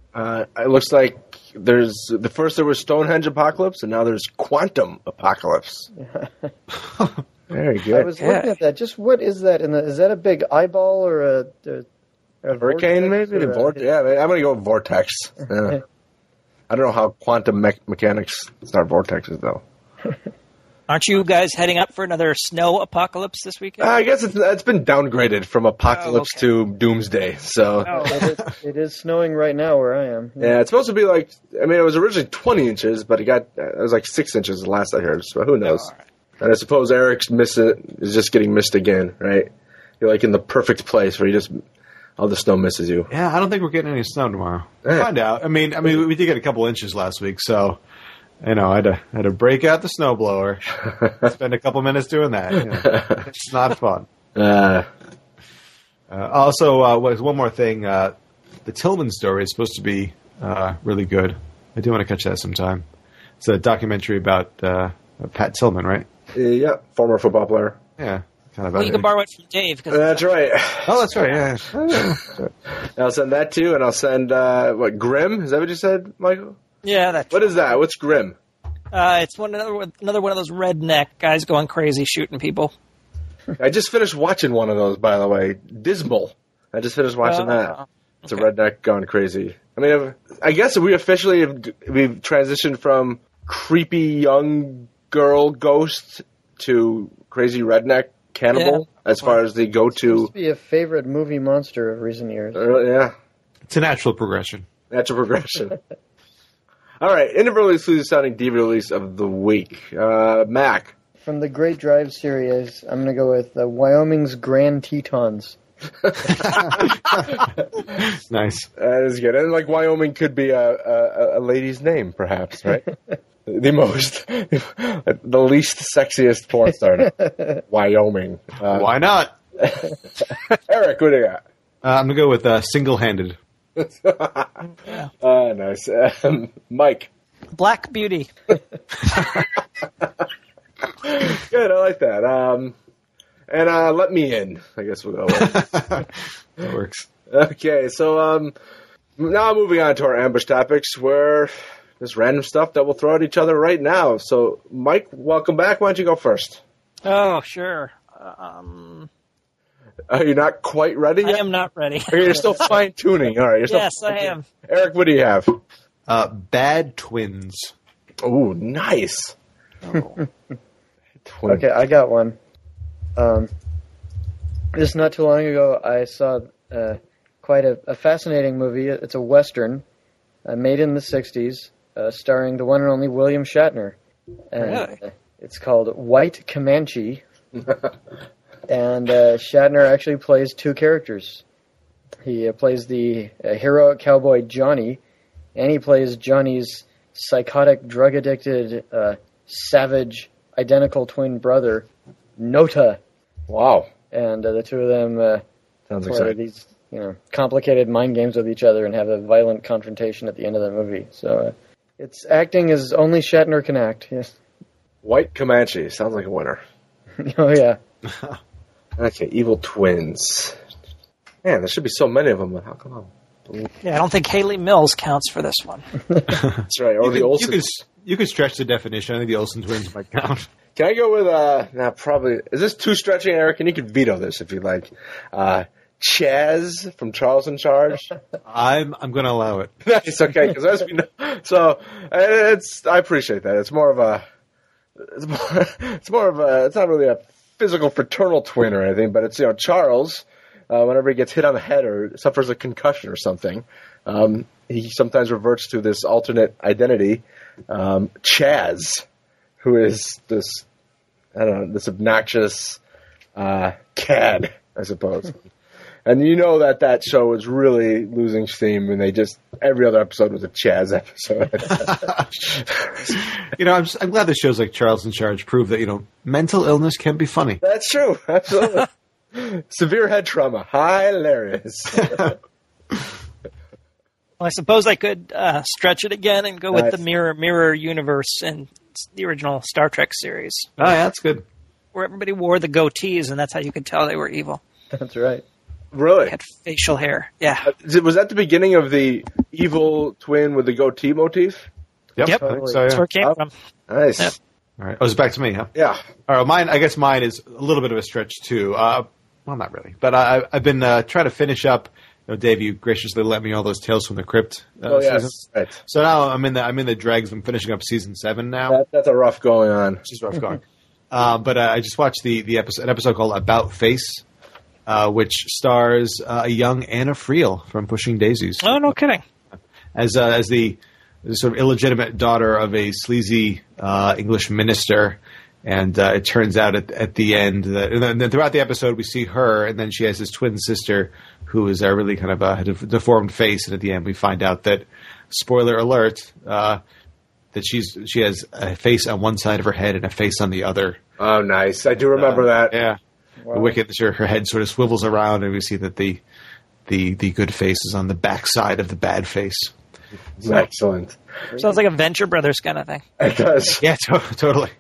Uh, it looks like there's the first there was Stonehenge Apocalypse, and now there's Quantum Apocalypse. Very good. I was Yeah. looking at that. Just what is that? In the, is that a big eyeball or a, a, a Hurricane, vortex maybe? or a- Vortex? Yeah, I'm going to go with Vortex. Yeah. I don't know how quantum me- mechanics start vortexes, though. Aren't you guys heading up for another snow apocalypse this weekend? Uh, I guess it's, it's been downgraded from Apocalypse Oh, okay. to Doomsday. So, Oh. It is, it is snowing right now where I am. yeah, it's supposed to be like, I mean, it was originally twenty inches, but it got, it was like six inches the last I heard, so who knows? all right. And I suppose Eric's miss it, is just getting missed again, right? You're like in the perfect place where you just, all the snow misses you. Yeah, I don't think we're getting any snow tomorrow. We'll Yeah. find out. I mean, I mean, we did get a couple inches last week, so you know, I had to, I had to break out the snowblower, spend a couple minutes doing that. You know. It's not fun. Uh, Uh, also, uh, was one more thing. Uh, the Tillman story is supposed to be uh, really good. I do want to catch that sometime. It's a documentary about uh, Pat Tillman, right? yeah, former football player. Yeah, kind of. Well, you can borrow it from Dave. Cause That's right. Oh, that's right. Yeah. yeah. I'll send that too, and I'll send, uh, what, Grimm? Is that what you said, Michael? yeah, that's What is that? What's Grimm? uh, it's one another another one of those redneck guys going crazy shooting people. I just finished watching one of those, by the way. Dismal. I just finished watching Uh, that. It's okay. a redneck gone crazy. I mean, I guess we officially have, we've transitioned from creepy young girl ghost to crazy redneck cannibal as far as the Seems go-to. to be a favorite movie monster of recent years. Uh, yeah, It's a natural progression. natural progression. All right, interval exclusive sounding D V D release of the week. Uh, Mac. From the Great Drive series, I'm going to go with uh, Wyoming's Grand Tetons. Nice. That is good. And like Wyoming could be a, a, a lady's name, perhaps, right? The most, the least sexiest porn star. Wyoming. Uh, Why not? Eric, what do you got? Uh, I'm gonna go with uh, single-handed. Yeah. Uh, nice. Um, Mike. Black Beauty. Good, I like that. Um, and uh, let me in, I guess we'll go with. That works. Okay, so um, now moving on to our ambush topics, where there's random stuff that we'll throw at each other right now. So, Mike, welcome back. Why don't you go first? Oh, sure. Um, Are you not quite ready I yet? am not ready. Or you're still fine tuning. All right. You're still Yes, I am. Eric, what do you have? Uh, Bad Twins. Ooh, nice. Oh. Twin. Okay, I got one. Um, just not too long ago, I saw uh, quite a, a fascinating movie. It's a Western uh, made in the sixties, uh, starring the one and only William Shatner. And, Really? uh, it's called White Comanche. And uh, Shatner actually plays two characters. He uh, plays the uh, heroic cowboy Johnny, and he plays Johnny's psychotic, drug-addicted, uh, savage, identical twin brother, Nota. Wow. And uh, the two of them uh, Sounds play exciting. these, you know, complicated mind games with each other and have a violent confrontation at the end of the movie. So uh, it's acting as only Shatner can act. Yes. White Comanche. Sounds like a winner. Oh yeah. Okay, Evil Twins. Man, there should be so many of them, but how come? Yeah, I don't think Haley Mills counts for this one. That's right. Or You the could, Olsen. you, could, you could stretch the definition. I think the Olsen twins might count. Can I go with, uh, nah, probably, is this too stretching, Eric? And you can veto this if you like. Uh, Chaz from Charles in Charge. I'm I'm going to allow it. Nice, okay, because as we know, so, uh, it's, I appreciate that. It's more of a, it's more, it's more of a, it's not really a physical fraternal twin or anything, but it's, you know, Charles, uh, whenever he gets hit on the head or suffers a concussion or something, um, he sometimes reverts to this alternate identity, um, Chaz, who is this, I don't know, this obnoxious uh, cad, I suppose. And you know that that show was really losing steam, and they just, every other episode was a Chaz episode. You know, I'm, just, I'm glad the shows like Charles in Charge prove that, you know, mental illness can be funny. That's true, absolutely. Severe head trauma, hilarious. Well, I suppose I could uh, stretch it again and go with Nice. the mirror mirror universe in the original Star Trek series, Oh, yeah, that's good. where everybody wore the goatees, and that's how you could tell they were evil. That's right. Really? He had facial hair. Yeah. Uh, Was that the beginning of the evil twin with the goatee motif? Yep. Yep. I think so, That's yeah. where it came Oh. from. Nice. Yep. All right. Oh, it's back to me, huh? Yeah. All right. Mine, I guess mine is a little bit of a stretch too. Uh, well, not really, but I, I've been uh, trying to finish up. You know, Dave, you graciously lent me all those Tales from the Crypt. Uh, Oh, yes. seasons. Right. So now I'm in the I'm in the dregs. I'm finishing up season seven now. That, that's a rough going on. Which is rough going. uh, but uh, I just watched the the episode an episode called About Face, uh, which stars uh, a young Anna Friel from Pushing Daisies Oh, no kidding. as uh, as the, the sort of illegitimate daughter of a sleazy uh, English minister. And uh, it turns out at, at the end, that, and then throughout the episode, we see her, and then she has this twin sister who is a really kind of a deformed face. And at the end, we find out that, spoiler alert, uh, that she's she has a face on one side of her head and a face on the other. Oh, nice. I do remember Uh, that. Yeah, Wow. the wicked. Her, her head sort of swivels around, and we see that the the the good face is on the back side of the bad face. Excellent. Sounds like a Venture Brothers kind of thing. It does. Yeah, to- totally.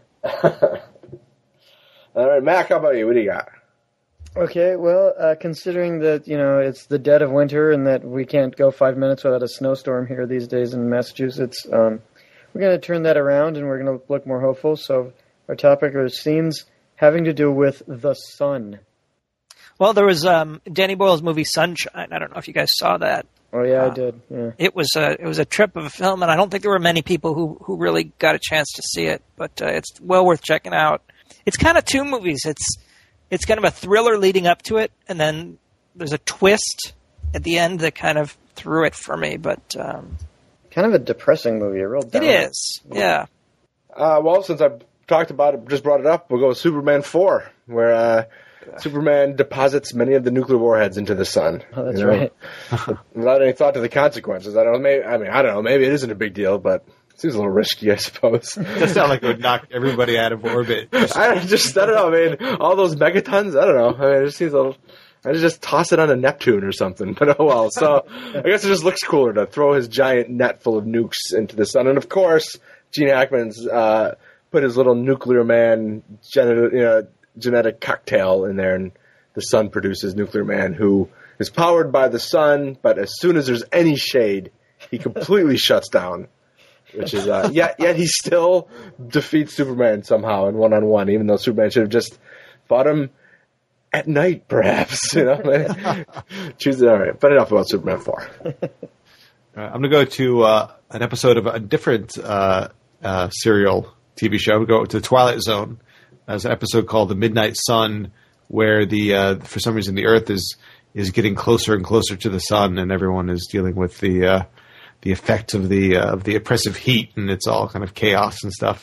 All right, Mac, how about you? What do you got? Okay, well, uh, considering that, you know, it's the dead of winter and that we can't go five minutes without a snowstorm here these days in Massachusetts, um, we're going to turn that around and we're going to look more hopeful. So our topic are scenes having to do with the sun. Well, there was um, Danny Boyle's movie Sunshine. I don't know if you guys saw that. Oh, yeah, I Uh, did. Yeah. It was a it was a trip of a film, and I don't think there were many people who, who really got a chance to see it. But uh, it's well worth checking out. It's kind of two movies. It's it's kind of a thriller leading up to it, and then there's a twist at the end that kind of threw it for me. But um, Kind of a depressing movie, a real it downer. is, yeah. Uh, well, since I've talked about it, just brought it up, we'll go with Superman four, where uh, Superman deposits many of the nuclear warheads into the sun. Oh, that's you know, right. Without any thought to the consequences. I don't know. Maybe, I mean, I don't know. Maybe it isn't a big deal, but it seems a little risky, I suppose. That sounds like it would knock everybody out of orbit. I don't, just, I don't know. I mean, all those megatons. I don't know. I mean, it just seems a little. I just toss it on a Neptune or something. But oh well. So I guess it just looks cooler to throw his giant net full of nukes into the sun. And of course, Gene Hackman's uh, put his little nuclear man genetic, you know, genetic cocktail in there, and the sun produces Nuclear Man, who is powered by the sun. But as soon as there's any shade, he completely shuts down. Which is uh, yet yet he still defeats Superman somehow in one on one, even though Superman should have just fought him at night, perhaps. You know, choose it. All right, but enough about Superman four. Uh, I'm going to go to uh, an episode of a different uh, uh, serial T V show. We go to Twilight Zone. There's an episode called The Midnight Sun, where the uh, for some reason the Earth is is getting closer and closer to the sun, and everyone is dealing with the uh, the effect of the uh, of the oppressive heat, and it's all kind of chaos and stuff.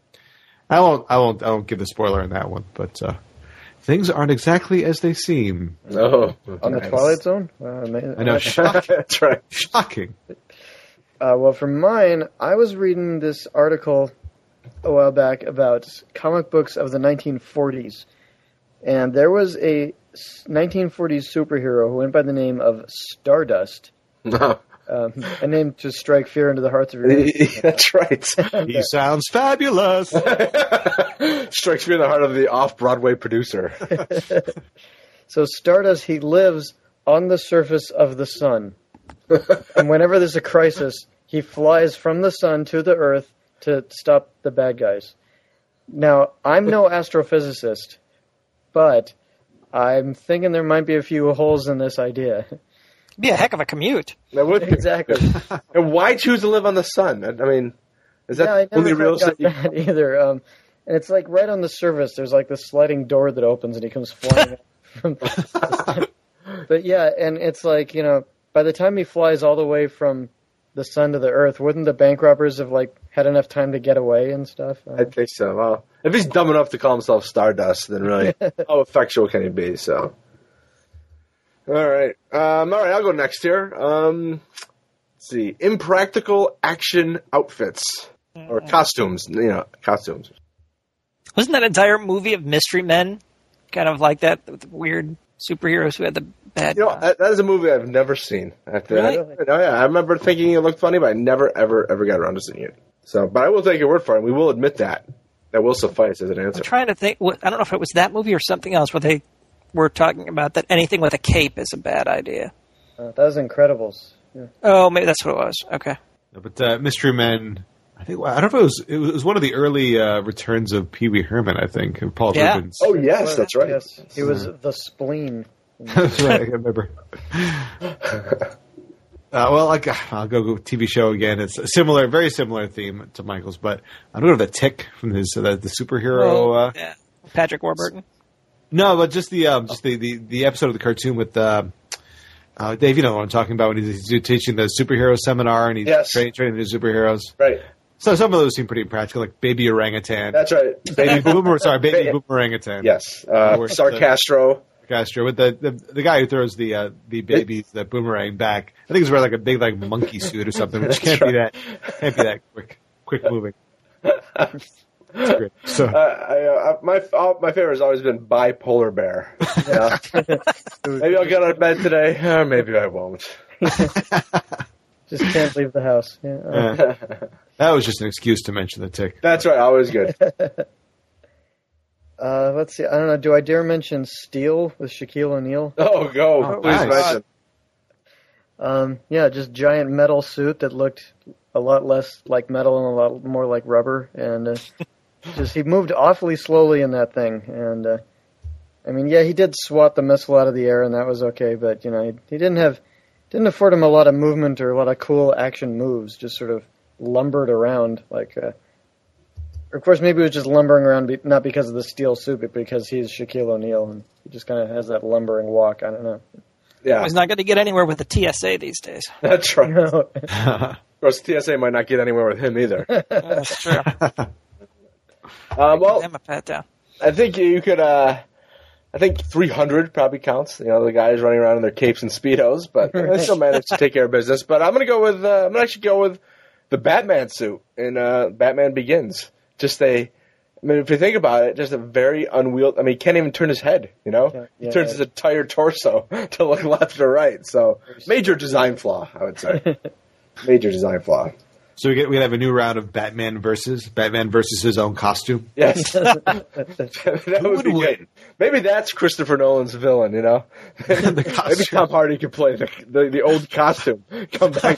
I won't I won't I won't give the spoiler on that one, but uh, things aren't exactly as they seem. Oh, On the nice. Twilight Zone? Uh, man, I know, shocking. That's right. shocking. Uh, well, for mine, I was reading this article a while back about comic books of the nineteen forties. And there was a nineteen forties superhero who went by the name of Stardust. No. Um, a name to strike fear into the hearts of your enemies. That's right. He sounds fabulous. Strikes me in the heart of the off-Broadway producer. So Stardust, he lives on the surface of the sun. And whenever there's a crisis, he flies from the sun to the earth to stop the bad guys. Now, I'm no astrophysicist, but I'm thinking there might be a few holes in this idea. It'd be a heck of a commute. That would be- Exactly. And why choose to live on the sun? I I mean, is that Yeah, I the only never real quite got estate? that either. Um, and it's like right on the surface, there's like this sliding door that opens and he comes flying out from. But yeah, and it's like, you know, by the time he flies all the way from the sun to the earth, wouldn't the bank robbers have like had enough time to get away and stuff? Uh, I think so. Well, if he's dumb enough to call himself Stardust, then really, how effectual can he be? So, all right, um, all right, I'll go next here. Um, let's see, impractical action outfits or costumes. You know, costumes. Wasn't that entire movie of Mystery Men kind of like that, with the weird superheroes who had the bad... You know, that, that is a movie I've never seen. I have to- Really? I, oh, yeah, I remember thinking it looked funny, but I never, ever, ever got around to seeing it. So, but I will take your word for it. We will admit that. That will suffice as an answer. I'm trying to think. What, I don't know if it was that movie or something else where they were talking about that anything with a cape is a bad idea. Uh, that was Incredibles. Yeah. Oh, maybe that's what it was. Okay. No, but uh, Mystery Men, I think I don't know if it was it was one of the early uh, returns of Pee Wee Herman. I think of Paul Yeah. Rubens. Oh yes, that's right. Yes, he was the spleen. That's right. I remember. Uh, well, I, I'll go go T V show again. It's a similar, very similar theme to Michael's, but I'm going to go to the Tick from his uh, the, the superhero. Uh, yeah. Patrick Warburton. no, but just the um, just the, the, the episode of the cartoon with uh, uh, Dave. You know what I'm talking about when he's, he's teaching the superhero seminar and he's Yes. tra- training the superheroes. Right. So some of those seem pretty impractical, like Baby Orangutan. That's right. Baby Boomer. Sorry, Baby Ba- Boomer Orangutan. Yes. Uh, Where's Sarcastro. Castro with the, the the guy who throws the uh, the babies the boomerang back. I think he's wearing like a big like monkey suit or something, which can't be that can't be that quick quick moving. It's great. So Uh, I, uh, my uh, my favorite has always been Bipolar Bear. Yeah. Maybe I'll get out of bed today, or maybe I won't. Just can't leave the house. Yeah. Uh, uh, that was just an excuse to mention the Tick. That's right. Always good. uh, let's see. I don't know. Do I dare mention Steel with Shaquille O'Neal? Oh, go. Oh, Please nice. mention. Um, yeah, just giant metal suit that looked a lot less like metal and a lot more like rubber, and uh, just he moved awfully slowly in that thing. And uh, I mean, yeah, he did swat the missile out of the air, and that was okay. But you know, he, he didn't have didn't afford him a lot of movement or a lot of cool action moves. Just sort of lumbered around like. Uh, of course, maybe it was just lumbering around, be, not because of the steel suit, but because he's Shaquille O'Neal, and he just kind of has that lumbering walk. I don't know. Yeah, He's not going to get anywhere with the T S A these days. that's right. Of No. course, T S A might not get anywhere with him either. That's true. Uh, well, Give him a pat down. I think you could. Uh, I think three hundred probably counts. You know, the guys running around in their capes and speedos, but they still managed to take care of business. But I'm going to go with. Uh, I'm going to actually go with the Batman suit in uh, Batman Begins. Just a. I mean, if you think about it, just a very unwieldy. I mean, he can't even turn his head. You know, Yeah, he yeah, turns yeah. his entire torso to look left or right. So major design flaw, I would say. Major design flaw. So we get we have a new round of Batman versus Batman versus his own costume. Yes, that would would be win? good. Maybe that's Christopher Nolan's villain. You know, maybe costume. Tom Hardy could play the the, the old costume. Come back.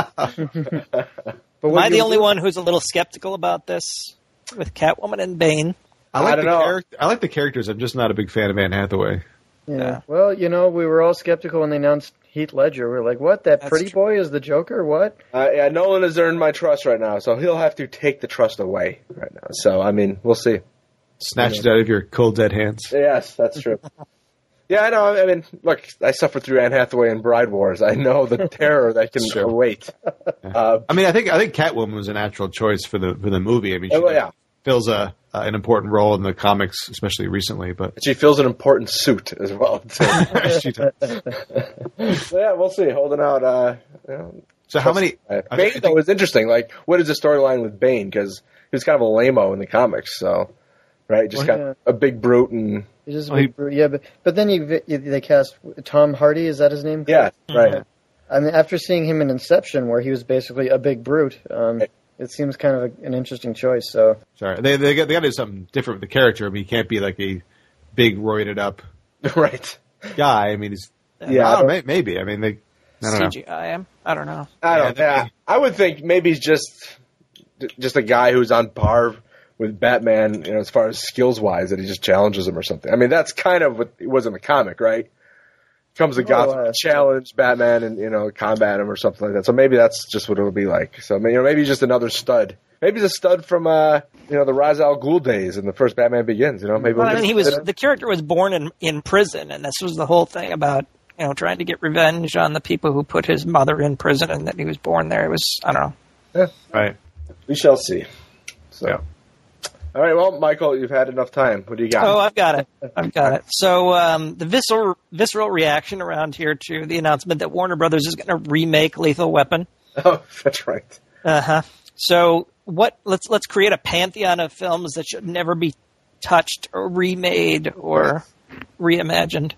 But Am what I the you- only one who's a little skeptical about this with Catwoman and Bane? I like I don't the know. character. I like the characters. I'm just not a big fan of Anne Hathaway. Yeah. Yeah. Well, you know, we were all skeptical when they announced Heath Ledger. We were like, what? That That's pretty true. boy is the Joker? What? Uh, yeah, Nolan has earned my trust right now, so he'll have to take the trust away right now. So I mean, we'll see. Snatched it out of your cold dead hands. Yes, that's true. Yeah, I know. I mean, look, I suffered through Anne Hathaway and Bride Wars. I know the terror that can Sure. await. Uh, I mean, I think I think Catwoman was a natural choice for the for the movie. I mean, she well, yeah, fills a uh, an important role in the comics, especially recently. But she fills an important suit as well. too. she does. So, yeah, we'll see. Holding out. Uh, you know, So how many? Uh, I Bane think- though is interesting. Like, what is the storyline with Bane? Because he was kind of a lame-o in the comics. So, right, just Well, kind of a big brute and He's just a Well, big brute. Yeah, but, but then you, you, they cast Tom Hardy. Is that his name? yeah, right. I mean, after seeing him in Inception, where he was basically a big brute, um, Right. it seems kind of a, an interesting choice. So, Sorry, they they got, they got to do something different with the character. I mean, he can't be like a big roided up right. guy. I mean, he's Yeah, I I don't don't- know, may- maybe. I mean, they. I don't know. C G I him? I don't know. I Yeah, don't. they- Yeah, I would think maybe he's just just a guy who's on par with Batman, you know, as far as skills wise, that he just challenges him or something. I mean, that's kind of what it was in the comic, right? Comes to Oh, Gotham, uh, challenge Batman, and you know, combat him or something like that. So maybe that's just what it'll be like. So you know, maybe he's just another stud. Maybe he's a stud from uh, you know, the Ra's al Ghul days in the first Batman Begins. You know, maybe Well, we'll I mean, get- he was the character was born in in prison, and this was the whole thing about you know trying to get revenge on the people who put his mother in prison, and that he was born there. It was I don't know. Right. we shall see. So. Yeah. All right, well, Michael, you've had enough time. What do you got? Oh, I've got it. I've got it. So um, the visceral visceral reaction around here to the announcement that Warner Brothers is going to remake Lethal Weapon. Oh, that's right. Uh huh. So what? Let's let's create a pantheon of films that should never be touched or remade or reimagined.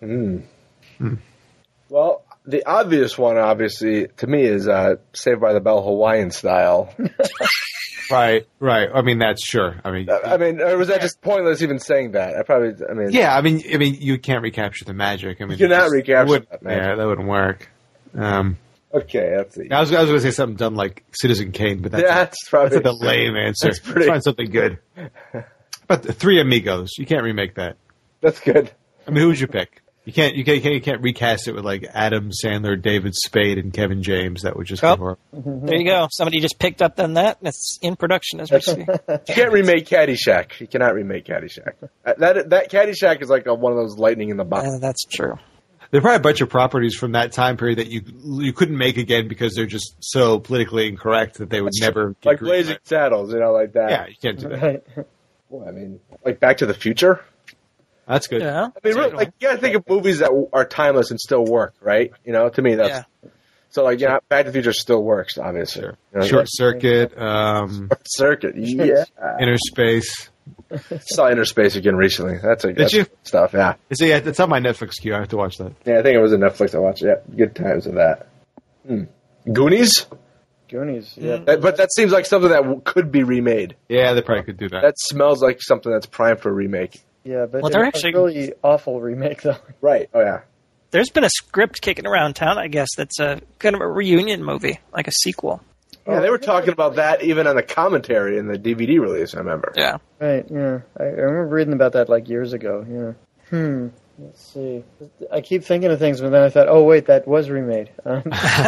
Well, the obvious one, obviously, to me, is uh, Saved by the Bell Hawaiian style. Right, right. I mean, that's sure. I mean, I mean, or was that just pointless even saying that? I probably, I mean, yeah. I mean, I mean, you can't recapture the magic. I mean, you cannot just, recapture would, that magic. Yeah, that wouldn't work. Um, okay, let's see. I was, I was going to say something dumb like Citizen Kane, but that's, Yeah, that's probably that's a bit lame answer. That's pretty- Let's find something good. But the Three Amigos, you can't remake that. That's good. I mean, who would you pick? You can't, you can't, you can't, you can't recast it with like Adam Sandler, David Spade, and Kevin James. That would just Oh. be horrible. There you go. Somebody just picked up on that, and it's in production as we speak. You can't remake Caddyshack. You cannot remake Caddyshack. Uh, That that Caddyshack is like a, one of those lightning in the box. Uh, that's true. There are probably a bunch of properties from that time period that you you couldn't make again because they're just so politically incorrect that they would never get Like greenlit. Blazing Saddles, you know, like that. Yeah, you can't do that. Right. Well, I mean, like Back to the Future. That's good. Yeah. I mean, really, like you gotta think of movies that are timeless and still work, right? You know, to me, that's Yeah. so. Like, yeah, Back to the Future still works, obviously. Sure. You know, Short like, Circuit, um, Circuit, yeah. Inner Space. Saw Inner Space again recently. That's a that's you? good stuff. Yeah, It's, yeah, it's on my Netflix queue. I have to watch that. yeah. I think it was on Netflix. I watched it. Yeah, good times with that. Hmm. Goonies, Goonies, yeah. that, but that seems like something that w- could be remade. Yeah, they probably could do that. That smells like something that's primed for a remake. Yeah, but Well, it's they're a actually- really awful remake, though. Right. Oh yeah. There's been a script kicking around town, I guess, that's a kind of a reunion movie, like a sequel. Yeah, they were talking about that even on the commentary in the D V D release. I remember. Yeah. Right, yeah. I, I remember reading about that like years ago, yeah. Hmm. Let's see. I keep thinking of things, but then I thought, oh, wait, that was remade. Um,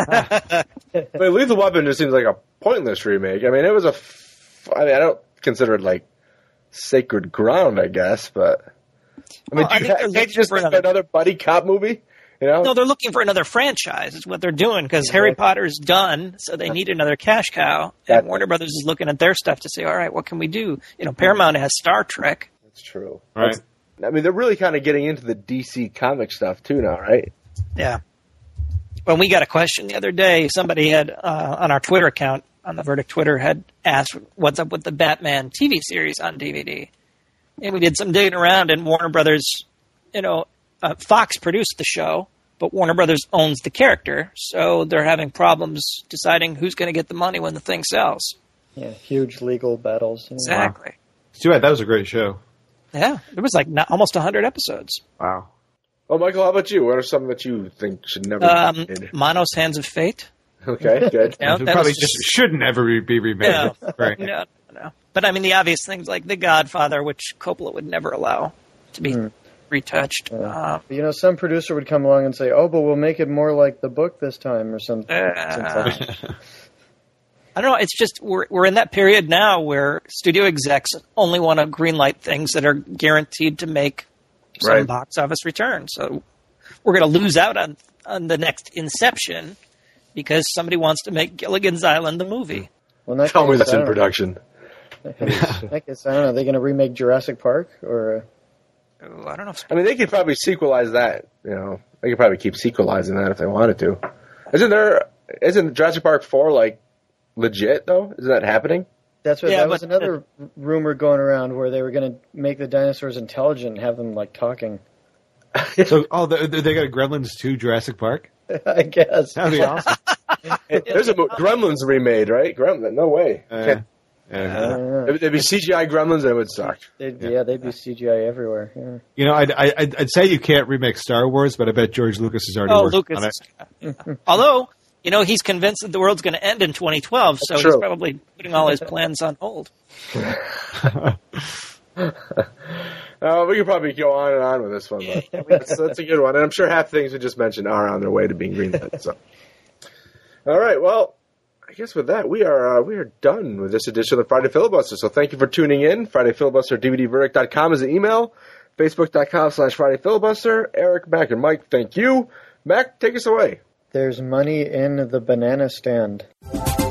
I mean, Lethal Weapon just seems like a pointless remake. I mean, it was a. F- I mean, I don't consider it like sacred ground, I guess, but I mean, Well, I do think you they're ha- can't looking you just for make another- another buddy cop movie? You know? No, they're looking for another franchise, is what they're doing, because Harry Potter's done, so they need another cash cow. That- And Warner Brothers is looking at their stuff to say, all right, what can we do? You know, Paramount has Star Trek. That's true. Right. That's- I mean, they're really kind of getting into the D C comic stuff too now, right? Yeah. When we got a question the other day, somebody had, uh, on our Twitter account, on the Verdict Twitter, had asked what's up with the Batman T V series on D V D. And we did some digging around, and Warner Brothers, you know, uh, Fox produced the show, but Warner Brothers owns the character, so they're having problems deciding who's going to get the money when the thing sells. yeah, huge legal battles. you know. Exactly. It's too bad. That was a great show. Yeah, it was like not, almost one hundred episodes. Wow. Well, Michael, how about you? What are some that you think should never Um, be made? Mono's Hands of Fate. Okay, good. Yeah, It that probably was just should never be, be remade. No, Right. no, no. But I mean, the obvious things like The Godfather, which Coppola would never allow to be retouched. Uh, But, you know, some producer would come along and say, oh, but we'll make it more like the book this time or something. uh, I don't know. It's just we're we're in that period now where studio execs only want to greenlight things that are guaranteed to make some Right. box office return. So we're going to lose out on on the next Inception because somebody wants to make Gilligan's Island the movie. Well, in that Tell me case, that's I in don't know. production. In that case, I don't know. Are they going to remake Jurassic Park? Or uh, Oh, I don't know. If, I mean, they could probably sequelize that. You know, they could probably keep sequelizing that if they wanted to. Isn't there? Isn't Jurassic Park four like legit though? Is that happening? that's what Yeah, that was but- another rumor going around where they were going to make the dinosaurs intelligent and have them like talking. So, oh, they, they got a Gremlins two Jurassic Park? I guess. That'd be awesome. There's a mo- Gremlins remade, right? Gremlin, no way. Uh, Can't- yeah. Uh, It'd it'd be C G I Gremlins and it would suck. they'd, yeah. they'd be C G I everywhere. Yeah. You know, I'd, I'd, I'd say you can't remake Star Wars, but I bet George Lucas is already oh, working Lucas. on it. is- Although, you know, he's convinced that the world's going to end in twenty twelve, so True. he's probably putting all his plans on hold. Uh, we could probably go on and on with this one, but that's, that's a good one. And I'm sure half the things we just mentioned are on their way to being greenlit. So, all right. Well, I guess with that, we are uh, we are done with this edition of the Friday Filibuster. So thank you for tuning in. Friday Filibuster D V D verdict dot com is the email. Facebook.com slash Friday Filibuster. Eric, Mac, and Mike, thank you. Mac, take us away. There's money in the banana stand.